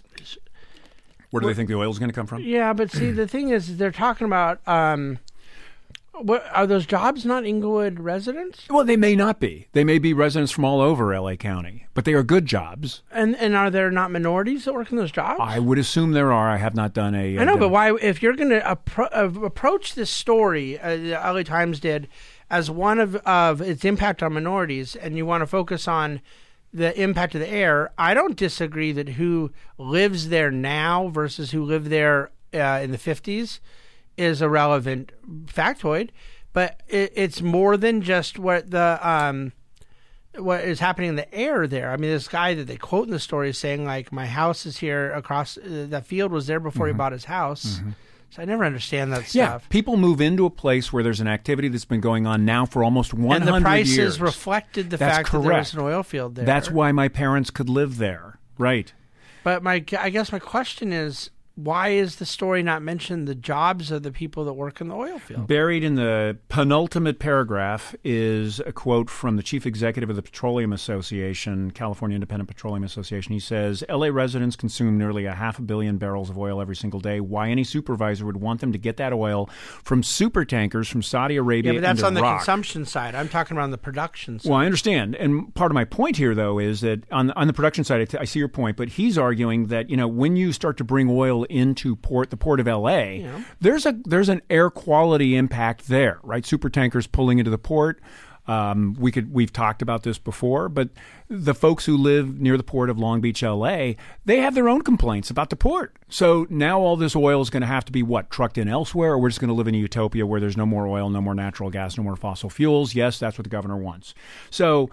Speaker 2: Where do where, they think the oil is going to come from?
Speaker 3: Yeah, but see, the thing is, they're talking about. Um, What, are those jobs not Inglewood residents?
Speaker 2: Well, they may not be. They may be residents from all over L A County, but they are good jobs.
Speaker 3: And and are there not minorities that work in those jobs?
Speaker 2: I would assume there are. I have not done a...
Speaker 3: I know,
Speaker 2: a,
Speaker 3: but why, if you're going to appro- uh, approach this story, uh, the L A Times did, as one of, of its impact on minorities, and you want to focus on the impact of the air, I don't disagree that who lives there now versus who lived there uh, in the fifties is a relevant factoid, but it, it's more than just what the um, what is happening in the air there. I mean, this guy that they quote in the story is saying, like, my house is here across, uh, that field was there before mm-hmm. he bought his house. Mm-hmm. So I never understand that
Speaker 2: yeah,
Speaker 3: stuff.
Speaker 2: People move into a place where there's an activity that's been going on now for almost one hundred years.
Speaker 3: And the prices reflected the
Speaker 2: that's
Speaker 3: fact
Speaker 2: correct.
Speaker 3: that there was an oil field there.
Speaker 2: That's why my parents could live there. Right.
Speaker 3: But my, I guess my question is, why is the story not mentioned the jobs of the people that work in the oil field?
Speaker 2: Buried in the penultimate paragraph is a quote from the chief executive of the Petroleum Association, California Independent Petroleum Association. He says, L A residents consume nearly a half a billion barrels of oil every single day. Why any supervisor would want them to get that oil from super tankers from Saudi Arabia
Speaker 3: Yeah, but that's
Speaker 2: into
Speaker 3: on the
Speaker 2: Iraq.
Speaker 3: consumption side. I'm talking about on the production side.
Speaker 2: Well, I understand. And part of my point here, though, is that on, on the production side, I, t- I see your point, but he's arguing that, you know, when you start to bring oil into port, the port of L A, yeah. there's a there's an air quality impact there, right? Super tankers pulling into the port. Um, we could we've talked about this before, but the folks who live near the port of Long Beach, L A, they have their own complaints about the port. So now all this oil is going to have to be what, trucked in elsewhere, or we're just going to live in a utopia where there's no more oil, no more natural gas, no more fossil fuels. Yes, that's what the governor wants. So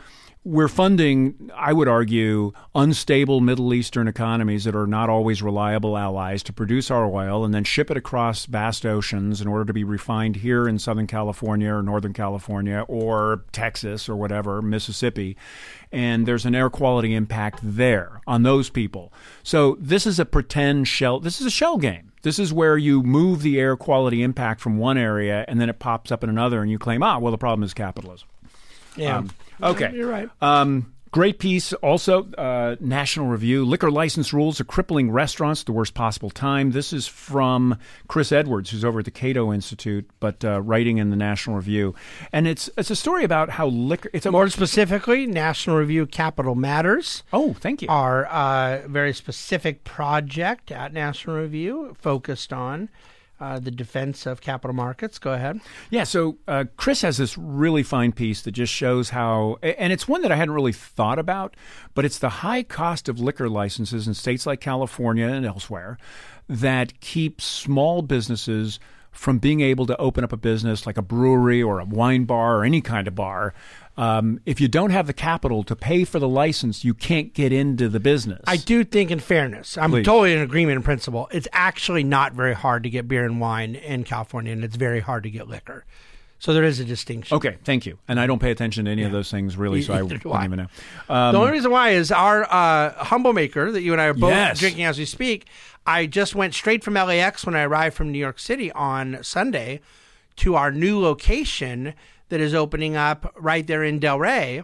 Speaker 2: we're funding, I would argue, unstable Middle Eastern economies that are not always reliable allies to produce our oil and then ship it across vast oceans in order to be refined here in Southern California or Northern California or Texas or whatever, Mississippi. And there's an air quality impact there on those people. So this is a pretend shell. This is a shell game. This is where you move the air quality impact from one area and then it pops up in another and you claim, ah, well, the problem is capitalism.
Speaker 3: Yeah.
Speaker 2: Um, okay.
Speaker 3: You're right.
Speaker 2: Um, great piece. Also, uh, National Review. Liquor license rules are crippling restaurants at the worst possible time. This is from Chris Edwards, who's over at the Cato Institute, but uh, writing in the National Review. And it's it's a story about how liquor... It's a,
Speaker 3: More specifically, National Review Capital Matters.
Speaker 2: Oh, thank you.
Speaker 3: Our uh, very specific project at National Review focused on Uh, the defense of capital markets. Go ahead.
Speaker 2: Yeah, so uh, Chris has this really fine piece that just shows how, and it's one that I hadn't really thought about, but it's the high cost of liquor licenses in states like California and elsewhere that keep small businesses from being able to open up a business like a brewery or a wine bar or any kind of bar. Um, if you don't have the capital to pay for the license, you can't get into the business.
Speaker 3: I do think, in fairness, I'm
Speaker 2: Please.
Speaker 3: totally in agreement in principle. It's actually not very hard to get beer and wine in California, and it's very hard to get liquor. So there is a distinction.
Speaker 2: Okay, thank you. And I don't pay attention to any yeah. of those things, really, so I wouldn't even know. Um,
Speaker 3: the only reason why is our uh, Humble Maker that you and I are both
Speaker 2: yes.
Speaker 3: drinking as we speak. I just went straight from L A X when I arrived from New York City on Sunday to our new location that is opening up right there in Delray.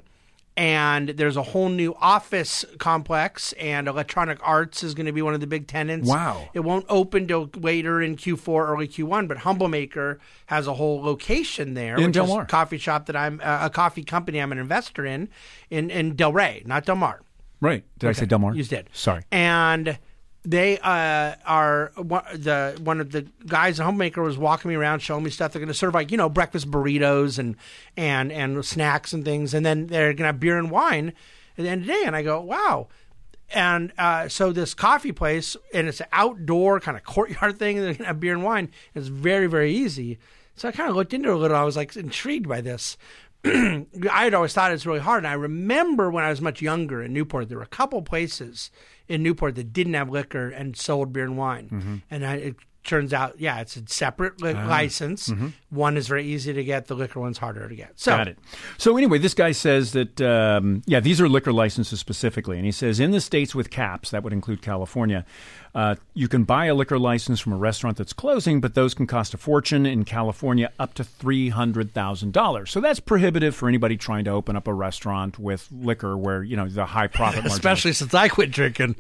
Speaker 3: And there's a whole new office complex, and Electronic Arts is going to be one of the big tenants.
Speaker 2: Wow.
Speaker 3: It won't open till later in Q four, early Q one, but Humble Maker has a whole location there.
Speaker 2: In
Speaker 3: which
Speaker 2: Del
Speaker 3: is
Speaker 2: Mar.
Speaker 3: a coffee shop that I'm, uh, a coffee company I'm an investor in, in, in Delray, not Del Mar.
Speaker 2: Right. Did
Speaker 3: Okay.
Speaker 2: I say Del Mar?
Speaker 3: You did.
Speaker 2: Sorry.
Speaker 3: And they uh, are one, the one of the guys, the homemaker, was walking me around, showing me stuff. They're going to serve like you know breakfast burritos and and and snacks and things, and then they're going to have beer and wine at the end of the day. And I go, wow. And uh, so this coffee place, and it's an outdoor kind of courtyard thing, and they're going to have beer and wine. It's very very easy. So I kind of looked into it a little. I was like intrigued by this. I had always thought it's really hard. And I remember when I was much younger in Newport, there were a couple places in Newport that didn't have liquor and sold beer and wine. Mm-hmm. And I, it turns out, yeah, it's a separate li- ah. license. Mm-hmm. One is very easy to get. The liquor one's harder to get. So,
Speaker 2: Got it. So anyway, this guy says that, um, yeah, these are liquor licenses specifically. And he says in the states with caps, that would include California, uh, you can buy a liquor license from a restaurant that's closing, but those can cost a fortune. In California, up to three hundred thousand dollars. So that's prohibitive for anybody trying to open up a restaurant with liquor where, you know, the high profit margin.
Speaker 3: Especially since I quit drinking.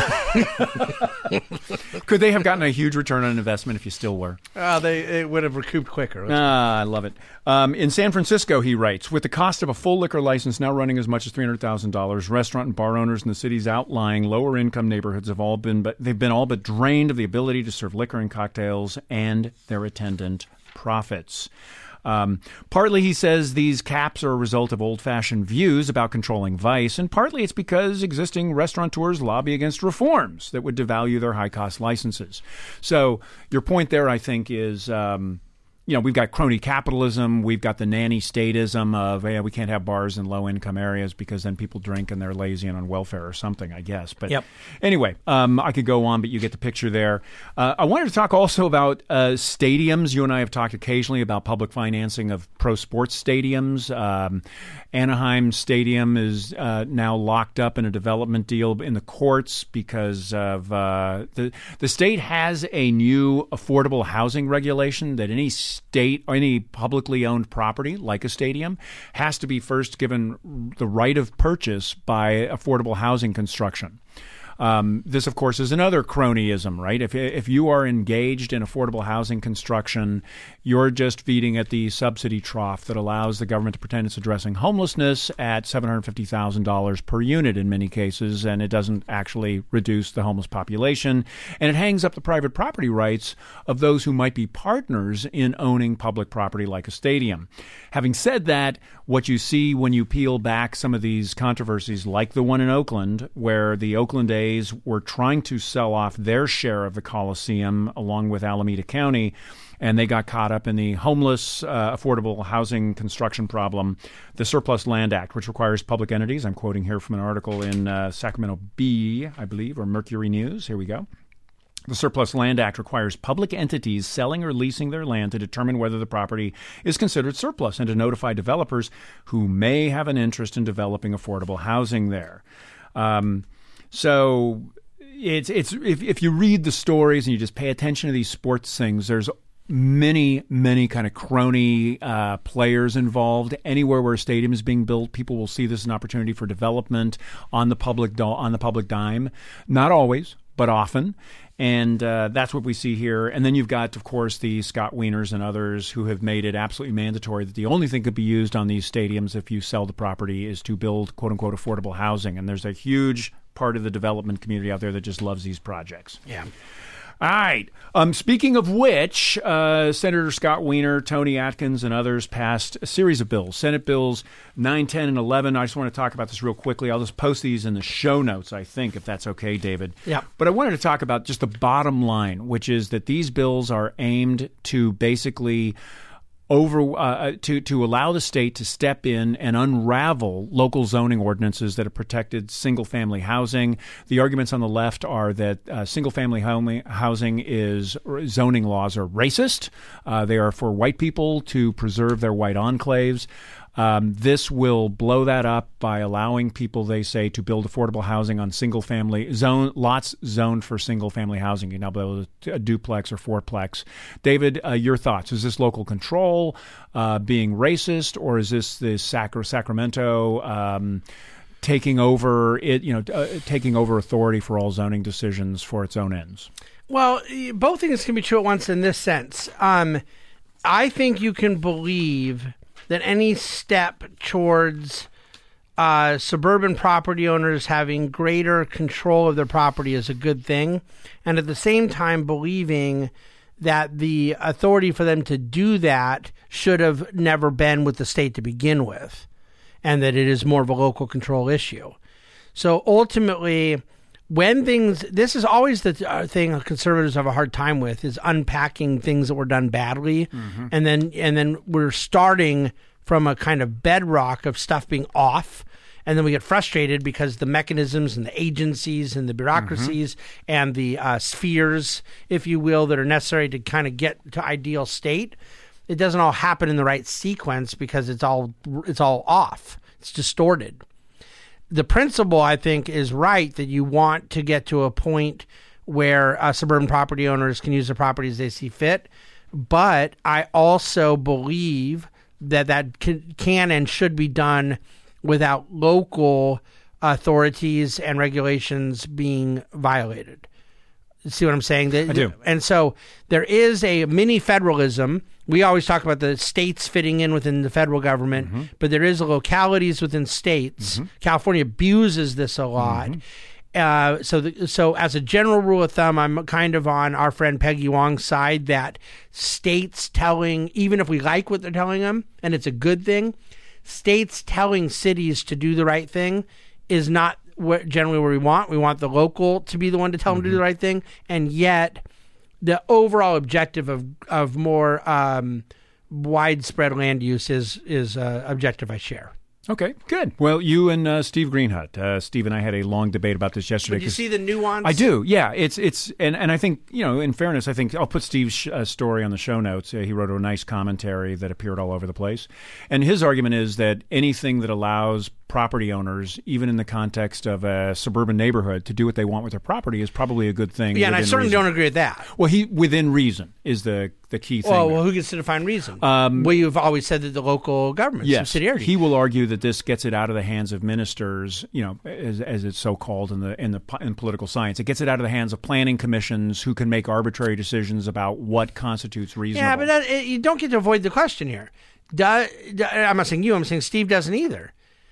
Speaker 2: Could they have gotten a huge return on investment if you still were?
Speaker 3: Uh, they it would have recouped quicker.
Speaker 2: Ah, I love it. Um, in San Francisco, he writes, with the cost of a full liquor license now running as much as three hundred thousand dollars, restaurant and bar owners in the city's outlying lower-income neighborhoods have all been, but they've been all but drained of the ability to serve liquor and cocktails and their attendant profits. Um, partly, he says, these caps are a result of old-fashioned views about controlling vice, and partly it's because existing restaurateurs lobby against reforms that would devalue their high-cost licenses. So your point there, I think, is... Um, You know, we've got crony capitalism. We've got the nanny statism of, yeah, we can't have bars in low-income areas because then people drink and they're lazy and on welfare or something, I guess. But
Speaker 3: yep.
Speaker 2: anyway, um, I could go on, but you get the picture there. Uh, I wanted to talk also about uh, stadiums. You and I have talked occasionally about public financing of pro sports stadiums. Um, Anaheim Stadium is uh, now locked up in a development deal in the courts because of uh, the the state has a new affordable housing regulation that any state or any publicly owned property like a stadium has to be first given the right of purchase by affordable housing construction. Um, this, of course, is another cronyism, right? If if you are engaged in affordable housing construction, you're just feeding at the subsidy trough that allows the government to pretend it's addressing homelessness at seven hundred fifty thousand dollars per unit in many cases, and it doesn't actually reduce the homeless population. And it hangs up the private property rights of those who might be partners in owning public property like a stadium. Having said that, what you see when you peel back some of these controversies, like the one in Oakland, where the Oakland A's days were trying to sell off their share of the Coliseum along with Alameda County, and they got caught up in the homeless, uh, affordable housing construction problem. The Surplus Land Act, which requires public entities, I'm quoting here from an article in uh, Sacramento Bee, I believe, or Mercury News. Here we go. The Surplus Land Act requires public entities selling or leasing their land to determine whether the property is considered surplus and to notify developers who may have an interest in developing affordable housing there. Um, so it's it's if, if you read the stories and you just pay attention to these sports things, there's many, many kind of crony uh, players involved. Anywhere where a stadium is being built, people will see this as an opportunity for development on the public do- on the public dime. Not always, but often. And uh, that's what we see here. And then you've got, of course, the Scott Wieners and others who have made it absolutely mandatory that the only thing could be used on these stadiums if you sell the property is to build, quote unquote, affordable housing. And there's a huge part of the development community out there that just loves these projects.
Speaker 3: Yeah.
Speaker 2: All right. Um, speaking of which, uh, Senator Scott Wiener, Tony Atkins, and others passed a series of bills, Senate Bills nine, ten, and eleven. I just want to talk about this real quickly. I'll just post these in the show notes, I think, if that's okay, David.
Speaker 3: Yeah.
Speaker 2: But I wanted to talk about just the bottom line, which is that these bills are aimed to basically over uh, to to allow the state to step in and unravel local zoning ordinances that have protected single-family housing. The arguments on the left are that uh, single-family housing is zoning laws are racist. Uh, they are for white people to preserve their white enclaves. Um, this will blow that up by allowing people, they say, to build affordable housing on single-family zone lots zoned for single-family housing. You can now build a, a duplex or fourplex. David, uh, your thoughts? Is this local control uh, being racist, or is this the Sacra- Sacramento um, taking over it? You know, uh, taking over authority for all zoning decisions for its own ends?
Speaker 3: Well, both things can be true at once in this sense. Um, I think you can believe that any step towards uh, suburban property owners having greater control of their property is a good thing, and at the same time believing that the authority for them to do that should have never been with the state to begin with, and that it is more of a local control issue. So ultimately, when things, this is always the thing conservatives have a hard time with, is unpacking things that were done badly, mm-hmm. and then and then we're starting from a kind of bedrock of stuff being off, and then we get frustrated because the mechanisms and the agencies and the bureaucracies mm-hmm. and the uh, spheres, if you will, that are necessary to kind of get to ideal state, it doesn't all happen in the right sequence because it's all it's all off. It's distorted. The principle, I think, is right, that you want to get to a point where uh, suburban property owners can use the property as they see fit. But I also believe that that can, can and should be done without local authorities and regulations being violated. See what I'm saying?
Speaker 2: I do.
Speaker 3: And so there is a mini federalism. We always talk about the states fitting in within the federal government, mm-hmm. but there is localities within states. Mm-hmm. California abuses this a lot. Mm-hmm. Uh, so, the, so as a general rule of thumb, I'm kind of on our friend Peggy Wong's side that states telling, even if we like what they're telling them, and it's a good thing, states telling cities to do the right thing is not where, generally where we want. We want the local to be the one to tell mm-hmm. them to do the right thing, and yet the overall objective of of more um, widespread land use is is uh, objective I share.
Speaker 2: Okay, good. Well, you and uh, Steve Greenhut, uh, Steve and I had a long debate about this yesterday.
Speaker 3: Did you see the nuance?
Speaker 2: I do. Yeah, it's it's and, and I think, you know, in fairness, I think I'll put Steve's uh, story on the show notes. Uh, he wrote a nice commentary that appeared all over the place, and his argument is that anything that allows property owners, even in the context of a suburban neighborhood, to do what they want with their property is probably a good thing.
Speaker 3: Yeah, and I certainly
Speaker 2: reason.
Speaker 3: don't agree with that.
Speaker 2: Well, he within reason is the the key thing.
Speaker 3: Well, well who gets to define reason?
Speaker 2: Um,
Speaker 3: well, you've always said that the local government,
Speaker 2: yes,
Speaker 3: subsidiarity.
Speaker 2: He will argue that this gets it out of the hands of ministers, you know, as, as it's so called in the in the in political science. It gets it out of the hands of planning commissions who can make arbitrary decisions about what constitutes reasonable.
Speaker 3: Yeah, but that, it, you don't get to avoid the question here. Do, do, I'm not saying you. I'm saying Steve doesn't either.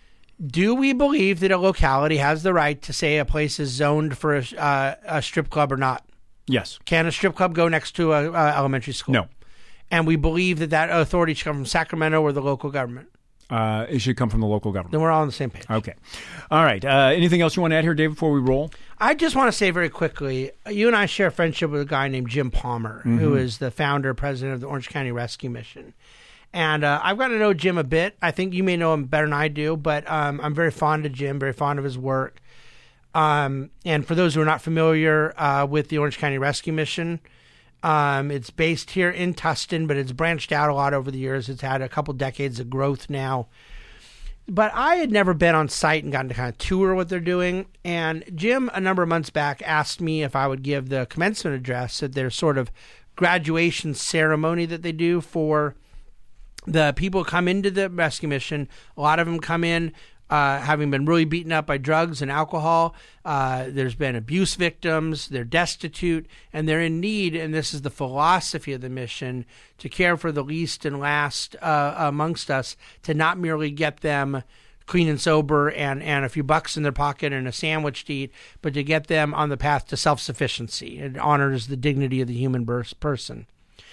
Speaker 3: Do we believe that a locality has the right to say a place is zoned for a, uh, a strip club or not?
Speaker 2: Yes.
Speaker 3: Can a strip club go next to a, a elementary school?
Speaker 2: No.
Speaker 3: And we believe that that authority should come from Sacramento or the local government?
Speaker 2: Uh, it should come from the local government.
Speaker 3: Then we're all on the same page.
Speaker 2: Okay. All right. Uh, anything else you want to add here, Dave, before we roll?
Speaker 3: I just want to say very quickly, you and I share a friendship with a guy named Jim Palmer, mm-hmm. who is the founder, president of the Orange County Rescue Mission. And uh, I've gotten to know Jim a bit. I think you may know him better than I do, but um, I'm very fond of Jim, very fond of his work. Um, and for those who are not familiar uh, with the Orange County Rescue Mission, um, it's based here in Tustin, but it's branched out a lot over the years. It's had a couple decades of growth now. But I had never been on site and gotten to kind of tour what they're doing. And Jim, a number of months back, asked me if I would give the commencement address at their sort of graduation ceremony that they do for the people who come into the rescue mission. A lot of them come in uh, having been really beaten up by drugs and alcohol. Uh, there's been abuse victims. They're destitute, and they're in need, and this is the philosophy of the mission, to care for the least and last uh, amongst us, to not merely get them clean and sober and, and a few bucks in their pocket and a sandwich to eat, but to get them on the path to self-sufficiency. It honors the dignity of the human person.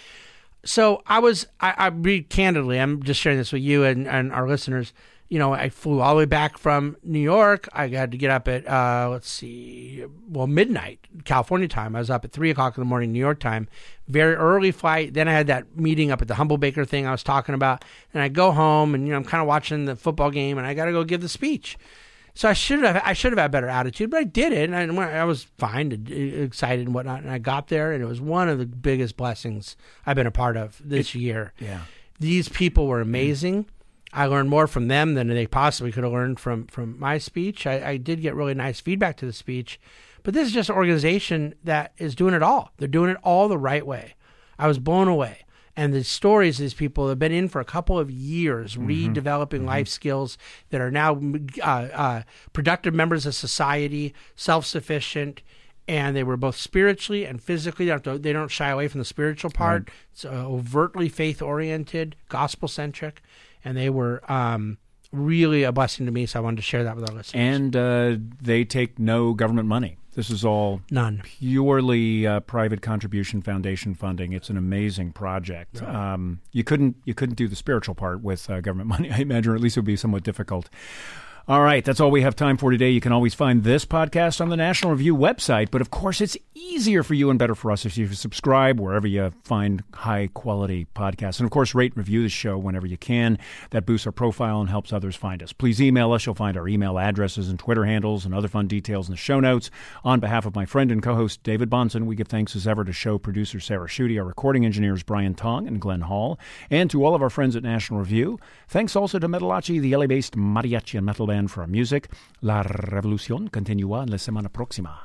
Speaker 3: So I was, I, I read candidly, I'm just sharing this with you and, and our listeners. You know, I flew all the way back from New York. I had to get up at, uh, let's see, well, midnight, California time. I was up at three o'clock in the morning, New York time. Very early flight. Then I had that meeting up at the Humble Baker thing I was talking about. And I go home and, you know, I'm kind of watching the football game and I got to go give the speech. So I should have I should have had better attitude, but I did it, and I, I was fine, excited and whatnot. And I got there, and it was one of the biggest blessings I've been a part of this
Speaker 2: it,
Speaker 3: year.
Speaker 2: Yeah,
Speaker 3: these people were amazing. I learned more from them than they possibly could have learned from from my speech. I, I did get really nice feedback to the speech, but this is just an organization that is doing it all. They're doing it all the right way. I was blown away. And the stories of these people have been in for a couple of years, mm-hmm. redeveloping mm-hmm. life skills that are now uh, uh, productive members of society, self-sufficient, and they were both spiritually and physically. They don't, have to, they don't shy away from the spiritual part. Right. It's uh, overtly faith-oriented, gospel-centric, and they were um, really a blessing to me, so I wanted to share that with our listeners.
Speaker 2: And uh, they take no government money. This is all
Speaker 3: None.
Speaker 2: purely uh, private contribution foundation funding. It's an amazing project. Right. Um, you couldn't you couldn't do the spiritual part with uh, government money, I imagine, or at least it would be somewhat difficult. All right, that's all we have time for today. You can always find this podcast on the National Review website, but of course it's easier for you and better for us if you subscribe wherever you find high-quality podcasts. And of course, rate and review the show whenever you can. That boosts our profile and helps others find us. Please email us. You'll find our email addresses and Twitter handles and other fun details in the show notes. On behalf of my friend and co-host David Bonson, we give thanks as ever to show producer Sarah Schutte, our recording engineers Brian Tong and Glenn Hall, and to all of our friends at National Review. Thanks also to Metalachi, the L A-based mariachi and metal band, for our music. La revolución continúa en la semana próxima.